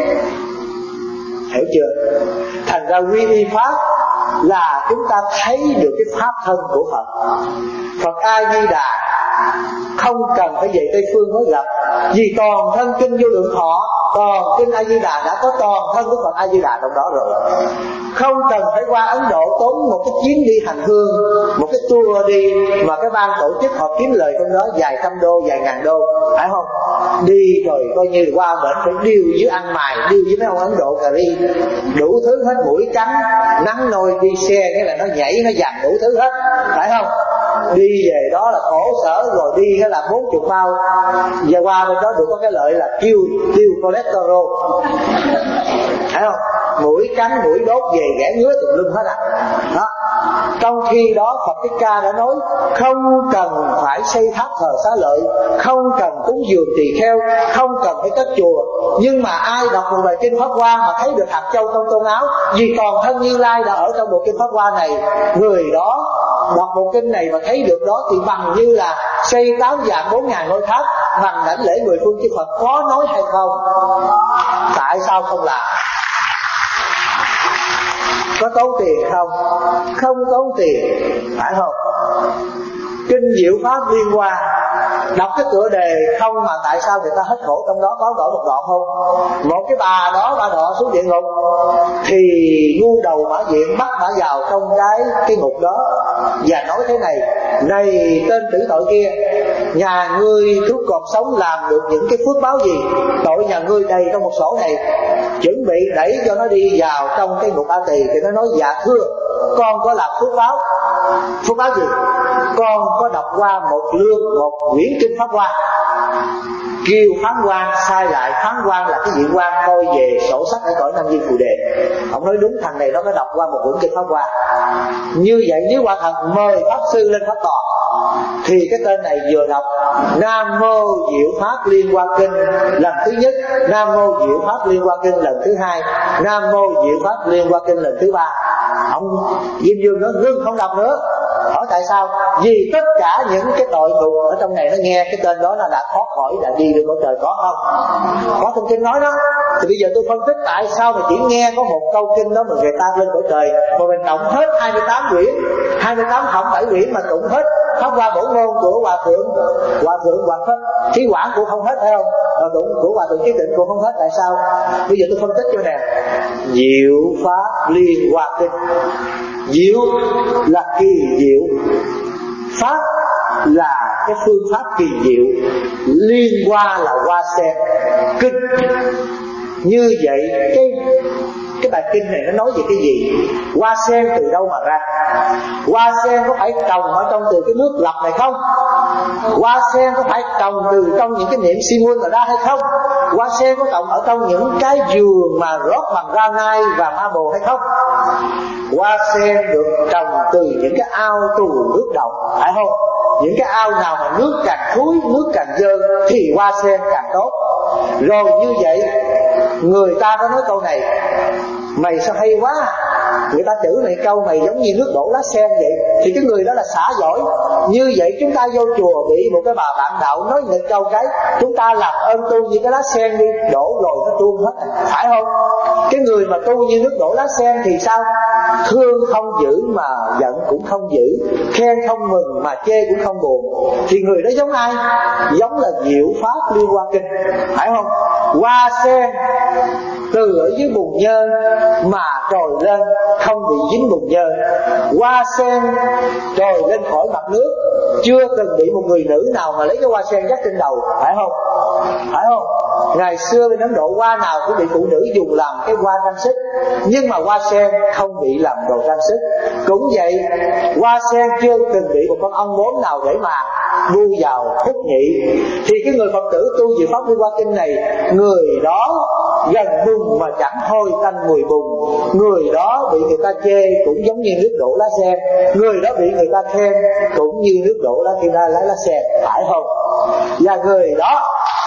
Hiểu chưa? Thành ra quy y Pháp là chúng ta thấy được cái pháp thân của Phật. Phật A Di Đà không cần phải về Tây Phương mới gặp, vì toàn thân kinh Vô Lượng Thọ, toàn kinh A Di Đà đã có toàn thân của Phật A Di Đà trong đó rồi. Không cần phải qua Ấn Độ tốn một cái chuyến đi hành hương, một cái tour đi mà cái ban tổ chức họ kiếm lời trong đó vài trăm đô, vài ngàn đô, phải không? Đi rồi coi như qua bển phải điêu với ăn mài, điêu với mấy ông Ấn Độ cà ri, đủ thứ hết, mũi cắn, nắng nôi đi xe, nghĩa là nó nhảy nó dằn đủ thứ hết, phải không? Đi về đó là khổ sở, rồi đi cái là 40 bao, và qua bên đó được có cái lợi là tiêu cholesterol, phải không? Mũi cắn mũi đốt về ghẻ ngứa tùm lum hết đó. Trong khi đó Phật Thích Ca đã nói không cần phải xây tháp thờ xá lợi, không cần cúng dường tỳ kheo, không cần phải cất chùa, nhưng mà ai đọc một bài kinh Pháp Hoa mà thấy được hạt châu trong tôn áo, vì toàn thân Như Lai đã ở trong bộ kinh Pháp Hoa này, người đó đọc bộ kinh này mà thấy được đó thì bằng như là xây 8 vạn 4.000 ngôi tháp, bằng đảnh lễ 10 phương chư Phật, có nói hay không? Tại sao không làm? Có tốn tiền không? Không tốn tiền, phải không? Kinh Diệu Pháp Liên Hoa, đọc cái tựa đề không mà tại sao người ta hết khổ trong đó, có nổi một đoạn không? Một cái bà đó bà đọa xuống địa ngục, thì ngu đầu Mã Diện bắt bà vào trong cái ngục đó và nói thế này: này tên tử tội kia, nhà ngươi lúc còn sống làm được những cái phước báo gì? Tội nhà ngươi đầy trong một sổ này, chuẩn bị đẩy cho nó đi vào trong cái ngục A Tỳ. Thì nó nói: dạ thưa, con có làm phước báo. Phước báo gì? Con có đọc qua một quyển kinh Pháp Hoa, kêu phán quan sai lại. Phán quan là cái vị quan coi về sổ sách ở cõi Nam Diêm Phù Đề. Ông nói đúng, thằng này nó có đọc qua một quyển kinh Pháp Hoa. Như vậy nếu quả thật mời pháp sư lên pháp tòa, thì cái tên này vừa đọc Nam Mô Diệu Pháp Liên Hoa Kinh lần thứ nhất, Nam Mô Diệu Pháp Liên Hoa Kinh lần thứ hai, Nam Mô Diệu Pháp Liên Hoa Kinh lần thứ ba. Ông Diêm Dương nó ngưng không đọc nữa. Hỏi tại sao? Vì tất cả những cái tội ngục ở trong này nó nghe cái tên đó là đã thoát khỏi, đã đi được cõi trời, có không? Có thông tin nói đó. Thì bây giờ tôi phân tích tại sao mà chỉ nghe có một câu kinh đó mà người ta lên cõi trời, mà mình đọc hết 28 quyển, 28 phẩm 7 quyển mà tụng hết Pháp Hoa Bổn Môn của Hòa Thượng Hoàng Pháp Thí Quảng cũng không hết, phải không? Tụng của Hòa Thượng Chí Tịnh cũng không hết. Tại sao? Bây giờ tôi phân tích cho nè. Diệu Pháp Liên Hoa Kinh, diệu là kỳ diệu, pháp là cái phương pháp kỳ diệu, liên hoa là hoa sen, kinh. Như vậy cái bài kinh này nó nói về cái gì? Hoa sen từ đâu mà ra? Hoa sen có phải trồng ở trong từ cái nước lọc này không? Hoa sen có phải trồng từ trong những cái niệm si nguyên mà ra hay không? Hoa sen có trồng ở trong những cái vườn mà rót bằng granite và marble hay không? Hoa sen được trồng từ những cái ao tù nước động, phải không? Những cái ao nào mà nước càng thúi, nước càng dơ thì hoa sen càng tốt. Rồi như vậy người ta có nói câu này: mày sao hay quá, người ta chửi mày câu mày giống như nước đổ lá sen vậy, thì cái người đó là xả giỏi. Như vậy chúng ta vô chùa bị một cái bà bạn đạo nói nghịch câu cái, chúng ta làm ơn tu như cái lá sen đi, đổ rồi nó tuôn hết, phải không? Cái người mà tu như nước đổ lá sen thì sao? Thương không giữ mà giận cũng không giữ, khen không mừng mà chê cũng không buồn. Thì người đó giống ai? Giống là Diệu Pháp Liên Hoa Kinh, phải không? Hoa sen từ ở dưới bùn nhơ mà trồi lên, không bị dính bùn nhơ. Hoa sen trồi lên khỏi mặt nước, chưa từng bị một người nữ nào mà lấy cái hoa sen dắt trên đầu, phải không? Phải không? Ngày xưa bên Ấn Độ hoa nào cũng bị phụ nữ dùng làm cái hoa trang sức, nhưng mà hoa sen không bị làm đồ trang sức. Cũng vậy, hoa sen chưa từng bị một con ong bướm nào để mà bu vào hút nhị. Thì cái người Phật tử tu Diệu Pháp Liên Hoa Kinh này, người đó gần bùn mà chẳng hôi tanh mùi bùn, người đó bị người ta chê cũng giống như nước đổ lá sen, người đó bị người ta khen cũng như nước đổ lá sen, phải không? Và người đó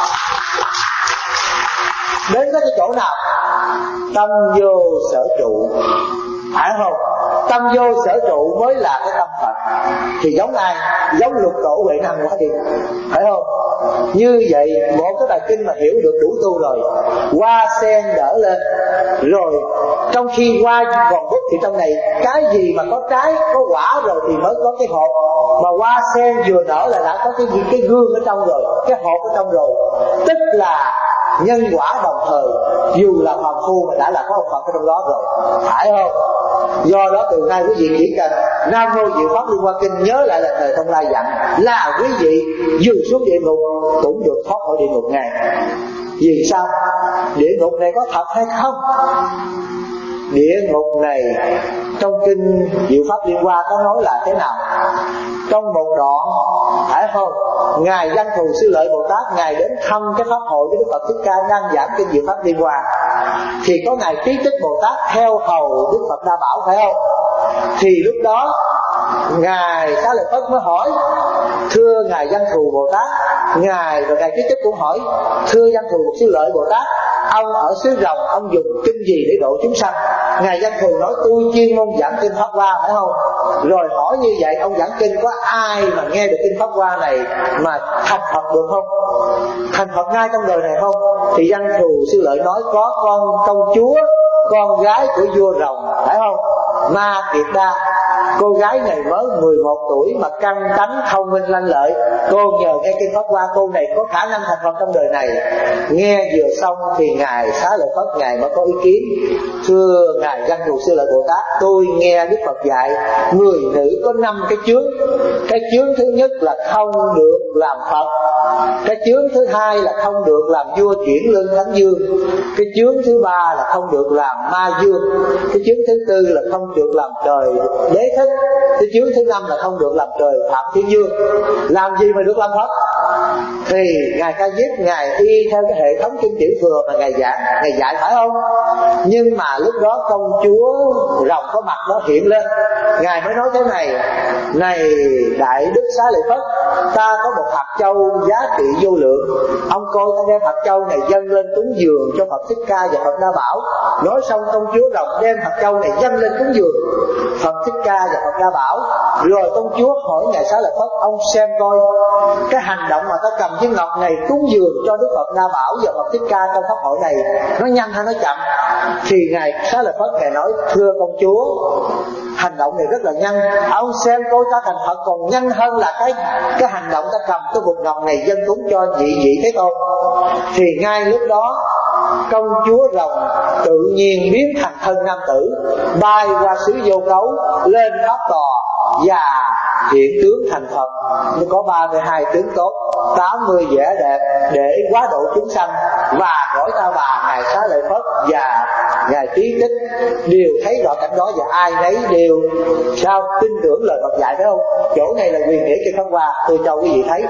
đến cái chỗ nào tâm vô sở trụ, phải không? Tâm vô sở trụ mới là cái tâm Phật. Thì giống ai? Giống Lục Tổ Huệ Năng Quả Điền, phải không? Như vậy một cái bài kinh mà hiểu được đủ tu rồi. Hoa sen đỡ lên, rồi trong khi hoa còn bút thì trong này cái gì mà có trái có quả rồi thì mới có cái hộp. Mà hoa sen vừa nở là đã có cái gương ở trong rồi, cái hộp ở trong rồi. Tức là nhân quả đồng thời, dù là phàm phu mà đã là có một Phật ở trong đó rồi, phải không? Do đó từ nay quý vị chỉ cần Nam Mô Diệu Pháp Liên Hoa Kinh nhớ lại là thời Thông Lai dặn là quý vị dù xuống địa ngục cũng được thoát khỏi địa ngục ngay. Vì sao? Địa ngục này có thật hay không? Địa ngục này trong kinh Diệu Pháp Liên Hoa có nói là thế nào? Trong một đoạn, phải không, ngài Văn Thù Sư Lợi Bồ Tát ngài đến thăm cái pháp hội của Đức Phật Thích Ca đang giảng kinh Diệu Pháp Liên Hoa, thì có ngài Trí Tích Bồ Tát theo hầu Đức Phật Đa Bảo, phải không? Thì lúc đó ngài Xá Lợi Phất mới hỏi: thưa ngài Văn Thù Bồ Tát, ngài và ngài Trí Tích cũng hỏi: thưa Văn Thù Sư Lợi Bồ Tát, ông ở xứ Rồng ông dùng kinh gì để độ chúng sanh? Ngài Văn Thù nói: tôi chuyên môn giảng kinh Pháp Hoa, phải không? Rồi hỏi như vậy ông giảng kinh có ai mà nghe được kinh Pháp Hoa này mà thành Phật được không? Thành Phật ngay trong đời này không? Thì Văn Thù Sư Lợi nói: có con công chúa, con gái của vua Rồng, phải không? Ma Kiệt Đa. Cô gái này mới 11 tuổi mà căn tánh thông minh lanh lợi. Cô nhờ nghe kinh Pháp Hoa, cô này có khả năng thành Phật trong đời này. Nghe vừa xong thì ngài Xá Lợi Phất ngài mới có ý kiến: thưa ngài Văn Thù Sư Lợi Bồ Tát, tôi nghe Đức Phật dạy người nữ có 5 cái chướng. Cái chướng thứ nhất là không được làm Phật. Cái chướng thứ hai là không được làm vua chuyển lưng thánh dương. Cái chướng thứ ba là không được làm ma dương. Cái chướng thứ tư là không được làm trời đế thích. Cái chướng thứ năm là không được làm trời phạm thiên dương. Làm gì mà được làm Phật? Thì ngài Ca Diếp ngài y theo cái hệ thống kinh tiểu thừa mà ngài dạy, phải không? Nhưng mà lúc đó công chúa Rồng có mặt nó hiện lên, ngài mới nói thế này: này đại đức Xá Lợi Phất, ta có một hạt châu giá trị vô lượng, ông coi ta đem hạt châu này dâng lên cúng dường cho Phật Thích Ca và Phật Đa Bảo. Nói xong công chúa Rồng đem hạt châu này dâng lên cúng dường Phật Thích Ca và Phật Đa Bảo. Rồi công chúa hỏi ngài Xá Lợi Phất: ông xem coi cái hành động mà ta cầm viên ngọc này cúng dường cho Đức Phật Đa Bảo và Phật Thích Ca trong pháp hội này, nó nhanh hay nó chậm? Thì ngài Xá Lợi Phất ngài nói: thưa công chúa, hành động này rất là nhanh. Ông xem coi ta thành Phật còn nhanh hơn là cái hành động ta cầm cái vụt ngọc này dâng cúng cho vị thế tôn. Thì ngay lúc đó công chúa Rồng tự nhiên biến thành thân nam tử, bay qua xứ Vô Cấu, lên pháp tòa và hiện tướng thành Phật. Nó có 32 tướng tốt, 80 vẻ đẹp để quá độ chúng sanh. Và cõi Ta Bà, ngài Xá Lợi Phất và ngài Trí Tích đều thấy rõ cảnh đó, và ai nấy đều sao tin tưởng lời Phật dạy, phải không? Chỗ này là quyền nghĩa kinh Pháp Hoa, tôi cho quý vị thấy.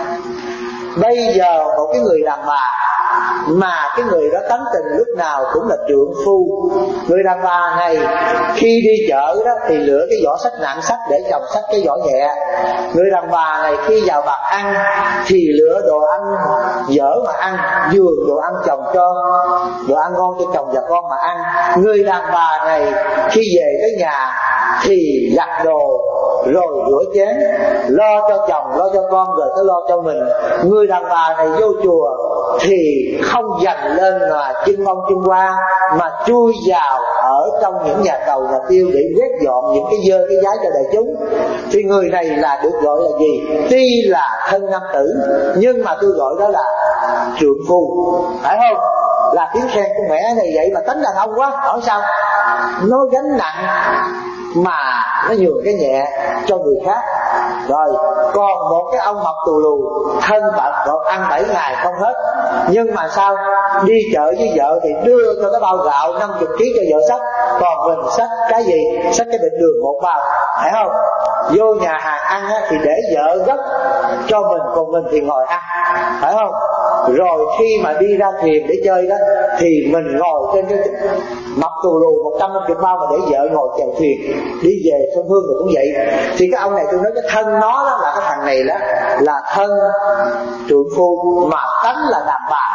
Bây giờ một cái người đàn bà mà cái người đó tánh tình lúc nào cũng là trượng phu. Người đàn bà này khi đi chợ đó thì lựa cái giỏ sách nặng sách để chồng sách cái giỏ nhẹ. Người đàn bà này khi vào bàn ăn thì lựa đồ ăn dở mà ăn, giường đồ ăn chồng cho đồ ăn ngon cho chồng và con mà ăn. Người đàn bà này khi về tới nhà thì giặt đồ rồi rửa chén, lo cho chồng, lo cho con, rồi tới lo cho mình. Người đàn bà này vô chùa thì không dành lên là chân mông chân hoa, mà chui vào ở trong những nhà cầu nhà tiêu để quét dọn những cái dơ cái giá cho đại chúng. Thì người này là được gọi là gì? Tuy là thân nam tử nhưng mà tôi gọi đó là trượng phu, phải không? Là tiếng khen của mẹ này vậy mà tính đàn ông quá, hỏi sao? Nó gánh nặng mà nó nhường cái nhẹ cho người khác. Rồi còn một cái ông mập tù lù, thân bận còn ăn 7 ngày không hết, nhưng mà sao? Đi chợ với vợ thì đưa cho cái bao gạo 50 kg cho vợ xách, còn mình xách cái gì? Xách cái bịch đường 1 bao, phải không? Vô nhà hàng ăn thì để vợ gấp cho mình, còn mình thì ngồi ăn, phải không? Rồi khi mà đi ra thuyền để chơi đó thì mình ngồi trên cái mập tù lù 150 bao mà để vợ ngồi chèo thuyền đi về sông Hương rồi cũng vậy. Thì cái ông này tôi nói cái thân nó đó là cái thằng này đó là thân trượng phu mà tánh là đàn bà.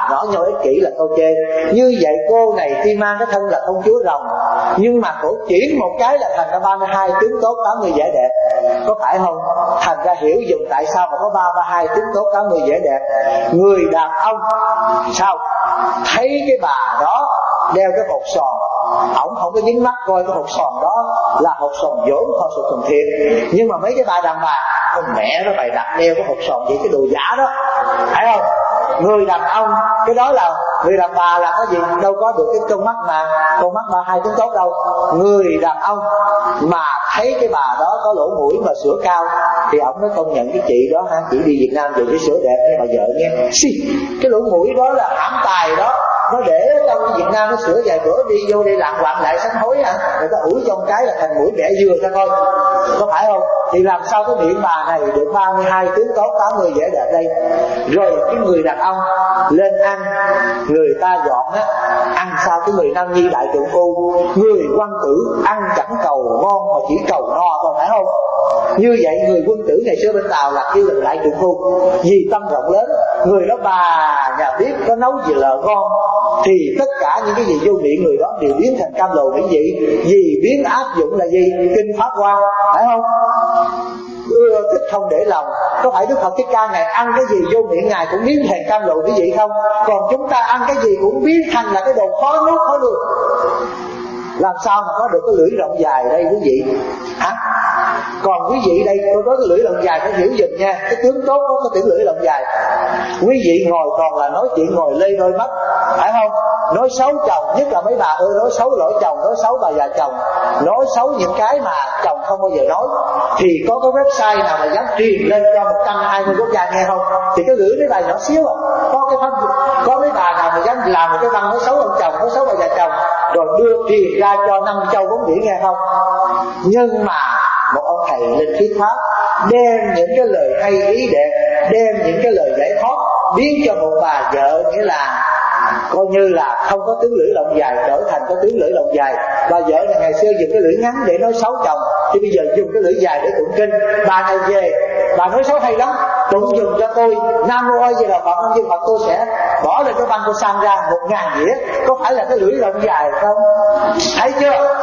nhỏ nhoi ích kỷ là câu chê. Như vậy cô này khi mang cái thân là công chúa rồng, nhưng mà cổ chuyển một cái là thành ra 32 tướng tốt 80 vẻ đẹp, có phải không? Thành ra hiểu dùng tại sao mà có 32 tướng tốt 80 vẻ đẹp. Người đàn ông sao thấy cái bà đó đeo cái hột sòn, ổng không có dính mắt coi cái hột sòn đó là hột sòn dỗm, hột sòn thiệt. Nhưng mà mấy cái bà đàn bà, con mẹ nó bày đặt đeo cái hột sòn vậy, cái đồ giả đó, phải không? Người đàn ông, cái đó là người đàn bà là có gì đâu có được cái con mắt mà con mắt 32 tướng tốt đâu. Người đàn ông mà thấy cái bà đó có lỗ mũi mà sữa cao thì ổng mới công nhận cái chị đó ha, chị đi Việt Nam về cái sữa đẹp nghe bà vợ nghe. Cái lỗ mũi đó là hãm tài đó, nó để trong Việt Nam nó sửa vài bữa đi vô đi lạng quạng lại sánh hối hả, người ta ủi trong cái là thành mũi bẻ dừa ra thôi, có phải không? Thì làm sao cái miệng bà này được 32 tướng tốt 80 vẻ đẹp đây. Rồi cái người đàn ông lên ăn, người ta dọn á, ăn sao cái người nam nhi đại trượng phu, người quân tử ăn chẳng cầu ngon mà chỉ cầu no, còn phải không? Như vậy người quân tử ngày xưa bên Tàu là kêu là đại trượng phu, vì tâm rộng lớn. Người đó bà nhà biết có nấu gì lợ ngon thì tất cả những cái gì vô miệng người đó đều biến thành cam lồ mỹ vị, vì biến áp dụng là gì? Kinh Pháp Hoa, phải không? Ưa thích không để lòng. Có phải Đức Phật Thích Ca Ngài ăn cái gì vô miệng Ngài cũng biến thành cam lồ mỹ vị không? Còn chúng ta ăn cái gì cũng biến thành là cái đồ khó nuốt khó được. Làm sao mà có được cái lưỡi rộng dài đây quý vị hả? Còn quý vị đây có cái lưỡi rộng dài phải hiểu giùm nha. Cái tướng tốt có cái lưỡi rộng dài. Quý vị ngồi còn là nói chuyện ngồi lê đôi mắt, phải không? Nói xấu chồng, nhất là mấy bà ơi nói xấu lỗi chồng, nói xấu bà già chồng, nói xấu những cái mà chồng không bao giờ nói. Thì có cái website nào mà dám truyền lên cho 120 quốc gia nghe không? Thì cái lưỡi mấy bà nhỏ xíu à. Có mấy bà nào mà dám làm một cái văn nói xấu ông chồng, nói xấu bà già chồng, rồi đưa truyền ra cho 5 châu 4 biển nghe không? Nhưng mà một ông thầy linh thuyết pháp đem những cái lời hay ý đẹp, đem những cái lời giải thoát biến cho một bà vợ, nghĩa là coi như là không có tướng lưỡi lộng dài trở thành có tướng lưỡi lộng dài. Bà vợ này ngày xưa dùng cái lưỡi ngắn để nói xấu chồng, thì bây giờ dùng cái lưỡi dài để tụng kinh. Bà này về, bà nói xấu hay lắm, tụng dùng cho tôi Nam Mô A Di Đà Phật, Nam Mô Phật, tôi sẽ bỏ lên cái băng tôi sang ra 1000 dĩa. Có phải là cái lưỡi lộng dài không? Thấy chưa?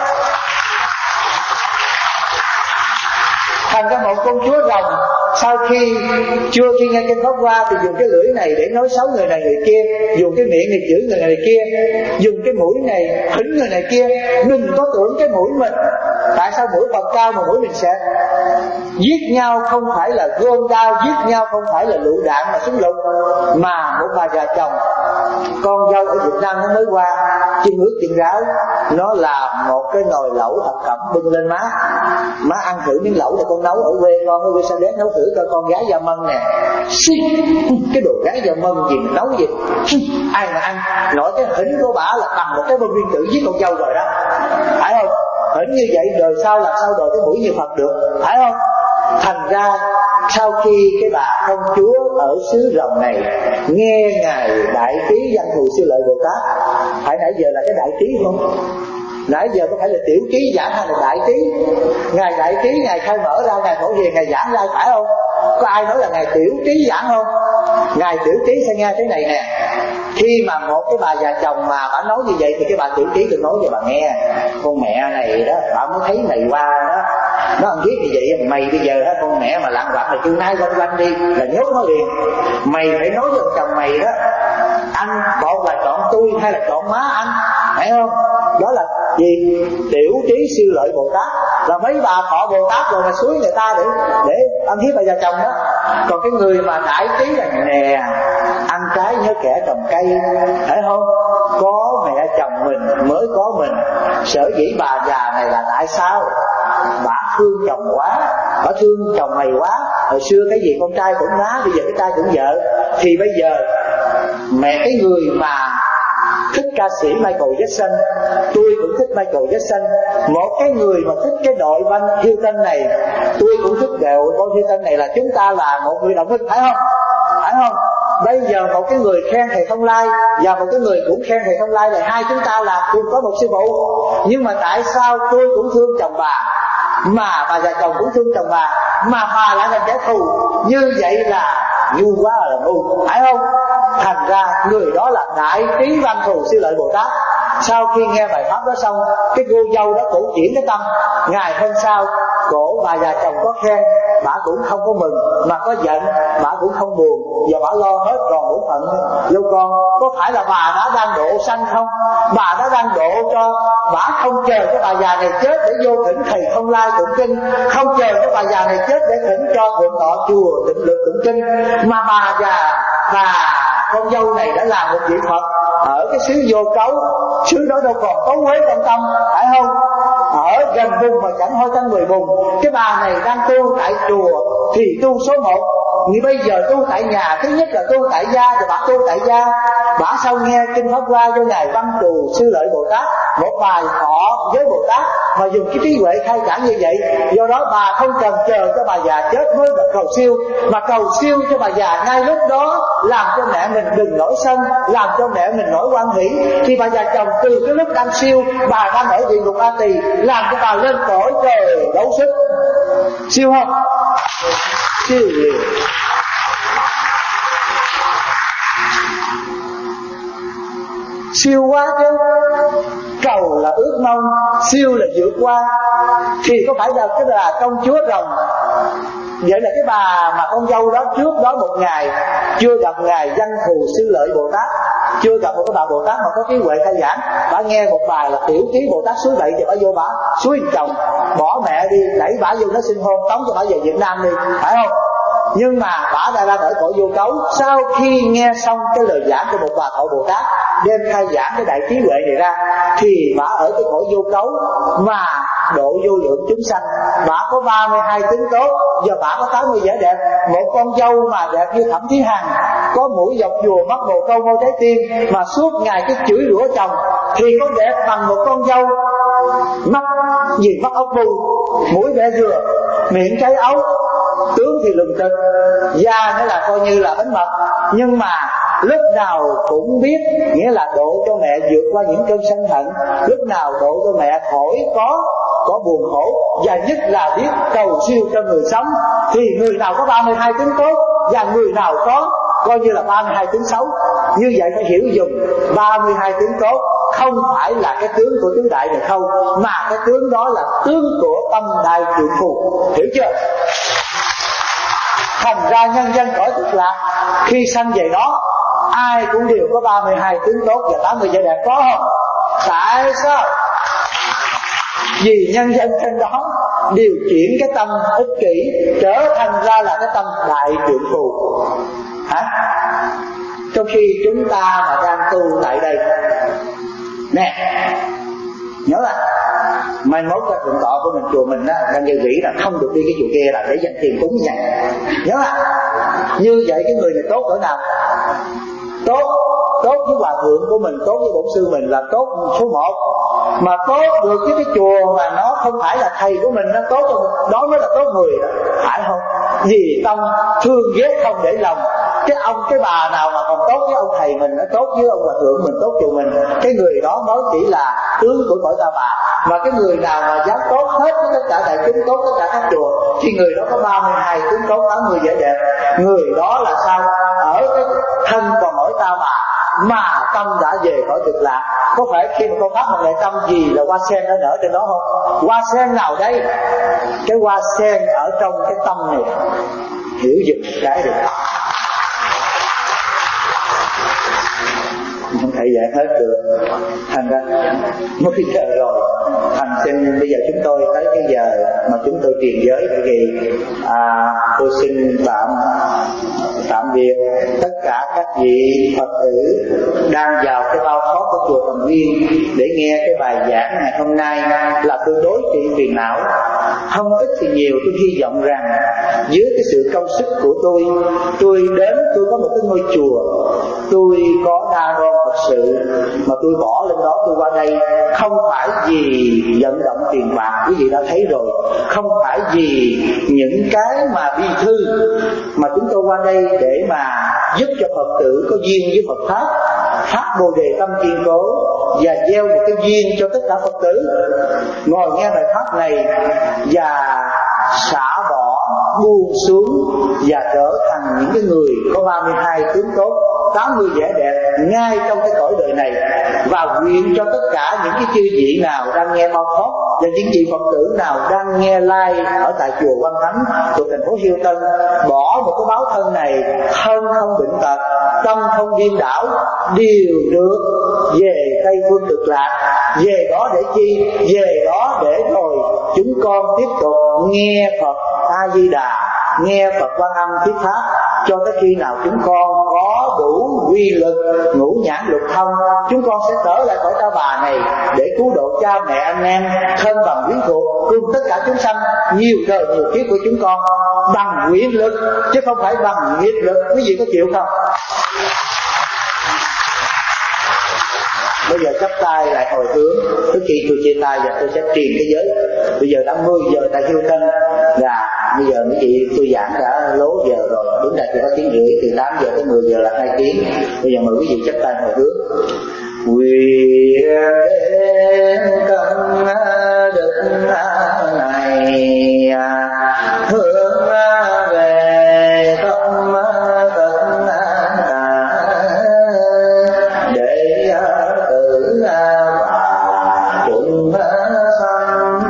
Thành ra một công chúa rồng sau khi chưa khi nghe kinh Pháp Hoa thì dùng cái lưỡi này để nói xấu người này người kia, dùng cái miệng này chửi người này người kia, dùng cái mũi này hỉnh người này kia. Đừng có tưởng cái mũi mình, tại sao mũi Phật cao mà mũi mình sẽ giết nhau? Không phải là gươm đao giết nhau, không phải là lựu đạn mà súng lục, mà một bà già chồng con dâu ở Việt Nam nó mới qua chân ướt chân ráo, nó làm một cái nồi lẩu thập cẩm bưng lên má ăn thử miếng lẩu này con nấu ở quê con, ở quê Sa Đéc nấu thử cho con gái Gia Mân nè. Cái đồ gái Gia Mân gì mà nấu gì, ai mà ăn nổi. Cái hỉnh của bả là bằng một cái bông viên tử giết con dâu rồi đó, phải không? Hỉnh như vậy đời sau làm sao đời cái mũi như Phật được, phải không? Thành ra sau khi cái bà công chúa ở xứ Rồng này nghe ngài Đại Trí Văn Thù Sư Lợi Bồ Tát, phải nãy giờ là cái Đại Trí không? Nãy giờ có phải là Tiểu Trí giảng hay là Đại Trí? Ngài Đại Trí ngài khai mở ra, ngài Phổ Hiền ngài giảng ra, phải không? Có ai nói là ngài Tiểu Trí giảng không? Ngài Tiểu Trí sẽ nghe thế này nè. Khi mà một cái bà già chồng mà bà nói như vậy thì cái bà Tiểu Trí được nói cho bà nghe: con mẹ này đó, bà mới thấy mày qua đó, nó không biết như vậy. Mày bây giờ đó, con mẹ mà lạng quạng là chưa nay quanh quanh đi là nhốt nó liền. Mày phải nói với chồng mày đó, anh một là chọn tôi hay là chọn má anh, phải không? Đó là gì? Tiểu Trí Sư Lợi Bồ Tát là mấy bà thọ Bồ Tát rồi mà suối người ta để ăn hiếp bà già chồng đó. Còn cái người mà Đại Trí là nè, ăn trái nhớ kẻ trồng cây, phải không? Có mẹ chồng mình mới có mình. Sở dĩ bà già này là tại sao? Bà thương chồng quá, bà thương chồng mày quá. Hồi xưa cái gì con trai cũng má, bây giờ cái trai cũng vợ. Thì bây giờ mẹ cái người mà thích ca sĩ Michael Jackson, tôi cũng thích Michael Jackson. Một cái người mà thích cái đội Van Hilton này, tôi cũng thích đội Van Hilton này, là chúng ta là một người đồng minh, phải không? Phải không? Bây giờ một cái người khen thầy Thông Lai và một cái người cũng khen thầy Thông Lai, là hai chúng ta là cùng có một sư phụ. Nhưng mà tại sao tôi cũng thương chồng bà, mà bà già chồng cũng thương chồng bà, mà lại thành kẻ thù? Như vậy là ngu quá là ngu, phải không? Thành ra người đó là Đại Trí Văn Thù Sư Lợi Bồ Tát. Sau khi nghe bài pháp đó xong, cái cô dâu đó cổ chuyển cái tâm. Ngày hôm sau, cổ bà già chồng có khen, bà cũng không có mừng mà có giận, bà cũng không buồn, và bà lo hết còn bổn phận. Dâu con, có phải là bà đã đang độ sanh không? Bà đã đang độ cho bà không chờ cho bà già này chết để vô thỉnh thầy Không Lai tụng kinh, không chờ cho bà già này chết để thỉnh cho thượng tọa chùa Định Lực tụng kinh, mà bà già, bà con dâu này đã làm một vị Phật ở cái xứ Vô Cấu. Xứ đó đâu còn cấu quế trong tâm, phải không? Ở gần vùng mà chẳng hôi thân 10 vùng. Cái bà này đang tu tại chùa thì tu số 1. Như bây giờ tu tại nhà, thứ nhất là tu tại gia, rồi bà tu tại gia. Bà sau nghe kinh Pháp Hoa do Ngài Văn Thù Sư Lợi Bồ Tát, một bài họ với Bồ Tát mà dùng cái trí huệ khai giảng như vậy. Do đó bà không cần chờ cho bà già chết mới được cầu siêu, mà cầu siêu cho bà già ngay lúc đó, làm cho mẹ mình đừng nổi sân, làm cho mẹ mình nổi hoan hỷ. Thì bà già chồng từ cái lúc đang siêu, bà đang ở địa ngục A Tỳ, làm cho bà lên cõi trời đấu sức. Siêu không? Siêu liền. Siêu quá chứ. Cầu là ước mong, siêu là vượt qua. Thì có phải là cái là công chúa rồng. Vậy là cái bà mà con dâu đó trước đó một ngày chưa gặp Ngài Văn Thù Sư Lợi Bồ Tát, chưa gặp một cái bà Bồ Tát mà có trí huệ khai giảng. Bà nghe một bài là Tiểu Trí Bồ Tát suối đậy, thì bà vô bà suối chồng, bỏ mẹ đi, đẩy bà vô nó xin hôn, tống cho bà về Việt Nam đi, phải không? Nhưng mà bà đang ở cõi Vô Cấu. Sau khi nghe xong cái lời giảng của một bà Thọ Bồ Tát đem khai giảng cái đại trí huệ này ra, thì bà ở cái cõi Vô Cấu mà độ vô lượng chúng sanh. Bà có 32 tính tốt, và bà có 80 vẻ đẹp. Một con dâu mà đẹp như Thẩm Thí Hằng, có mũi dọc dùa, mắt bồ câu, môi trái tim, mà suốt ngày cái chửi rủa chồng, thì có đẹp bằng một con dâu mắt gì, mắt ốc bu, mũi bẹ dừa, miệng trái ấu, tướng thì lùn trịch, da nữa là coi như là bánh mật, nhưng mà lúc nào cũng biết, nghĩa là độ cho mẹ vượt qua những cơn sân hận, lúc nào độ cho mẹ khỏi có buồn khổ, và nhất là biết cầu siêu cho người sống. Thì người nào có 32 tính tốt và người nào có coi như là 32 tính xấu. Như vậy phải hiểu dùng 32 tính tốt không phải là cái tướng của tứ đại này không, mà cái tướng đó là tướng của tâm đại trượng phù. Hiểu chưa? Thành ra nhân dân cõi Cực Lạc khi sanh về đó, ai cũng đều có 32 tướng tốt và 80 vẻ đẹp, có không? Tại sao? Vì nhân dân trên đó điều chuyển cái tâm ích kỷ trở thành ra là cái tâm đại trượng phù. Hả? Trong khi chúng ta mà đang tu tại đây nè, nhớ là mai mốt các thượng tọa của mình, chùa mình á, đang gây vĩ là không được đi cái chùa kia là để dành tiền cúng như vậy. Nhớ là như vậy cái người này tốt cỡ nào? Tốt với hòa thượng của mình, tốt với bổn sư mình là tốt số 1. Mà tốt được với cái chùa mà nó không phải là thầy của mình, nó tốt đó mới là tốt người đó, phải không? Vì tâm thương ghét không để lòng. Cái bà nào mà còn tốt với ông thầy mình, nó tốt với ông hòa thượng mình, tốt chùa mình, cái người đó mới chỉ là tướng của cõi Ta Bà. Mà cái người nào mà dám tốt hết với tất cả đại chúng, tốt tất cả các chùa, thì người đó có 32 tướng tốt, 80 vẻ đẹp. Người đó là sao? Ở cái thân còn ở Ta Bà mà tâm đã về cõi Cực Lạc. Có phải khi mà con pháp một ngày tâm gì là hoa sen đã nở trên đó không? Hoa sen nào đây? Cái hoa sen ở trong cái tâm này. Hiểu giùm cái được. Không thể dạy hết được. Thành ra mới giờ rồi. Thành xin bây giờ chúng tôi tới cái giờ mà chúng tôi truyền giới, bởi vì tôi xin tạm biệt tất cả các vị Phật tử đang vào cái bao khót của chùa Tầm Viên để nghe cái bài giảng ngày hôm nay là tương đối trị phiền não. Không ít thì nhiều, tôi hy vọng rằng dưới cái sự công sức của tôi đến, tôi có một cái ngôi chùa, tôi có đa đoan thật sự mà tôi bỏ lên đó, tôi qua đây không phải vì vận động tiền bạc, quý vị đã thấy rồi, không phải vì những cái mà bi thư, mà chúng tôi qua đây để mà giúp cho Phật tử có duyên với Phật Pháp, phát Bồ Đề tâm kiên cố và gieo một cái duyên cho tất cả Phật tử ngồi nghe bài pháp này và xả bỏ buông xuống và trở thành những cái người có 32 tướng tốt, 80 vẻ đẹp ngay trong cái cõi đời này, và nguyện cho tất cả những cái chư vị nào đang nghe Mau Thoát và những vị Phật tử nào đang nghe live ở tại chùa Quan Thánh thuộc thành phố Hiêu Tân, bỏ một cái báo thân này, thân không bệnh tật, tâm không điên đảo, đều được về Tây Phương Cực Lạc. Về đó để chi? Về đó để rồi chúng con tiếp tục nghe Phật A Di Đà, nghe Phật Quan Âm thuyết pháp, cho tới khi nào chúng con có đủ quy lực ngũ nhãn lục thông, chúng con sẽ trở lại cõi Ta Bà này để cứu độ cha mẹ anh em, thân bằng quyến thuộc cùng tất cả chúng sanh nhiều đời nhiều kiếp của chúng con bằng nguyện lực chứ không phải bằng nghiệp lực. Quý vị có chịu không? Bây giờ chắp tay lại hồi hướng. Trước khi tôi chia tay và tôi sẽ truyền cái giới. Bây giờ đã 10 giờ tại Hiêu Tân, và bây giờ mấy chị tôi giảng đã lố giờ rồi, đứng đây chỉ có tiếng rưỡi, từ 8 giờ tới 10 giờ là 2 tiếng. Bây giờ mời quý vị chắp tay hồi hướng. Nguyện đến cân đức này hướng về tâm tất cả, để tử và chúng sanh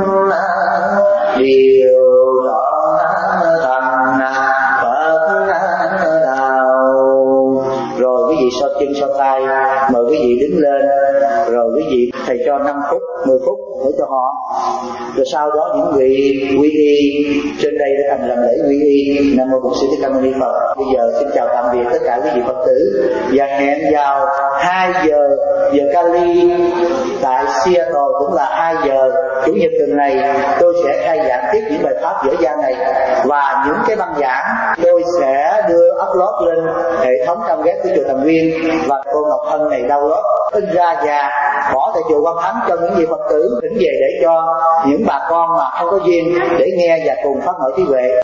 điều trọn thành Phật đạo. Rồi quý vị so chân so tay, mời quý vị đứng lên, rồi quý vị thầy cho 5 phút 10 phút để cho họ, rồi sau đó những vị quy y trên đây để thành làm lễ quy y. Nam mô Bổn Sư Thích Ca Mâu Ni Phật. Bây giờ xin chào tạm biệt tất cả quý vị Phật tử, và hẹn vào 2 giờ Cali tại Seattle, cũng là 2 giờ Chủ nhật tuần này. Tôi sẽ khai giảng tiếp những bài pháp dở dang này, và những cái băng giảng tôi sẽ đưa upload lên hệ thống cam ghép của chùa Thành Viên, và cô Ngọc Hân này download in ra và bỏ tại chùa Quan Thánh cho những vị Phật tử thỉnh về, để cho những bà con mà không có duyên để nghe và cùng phát hội trí huệ.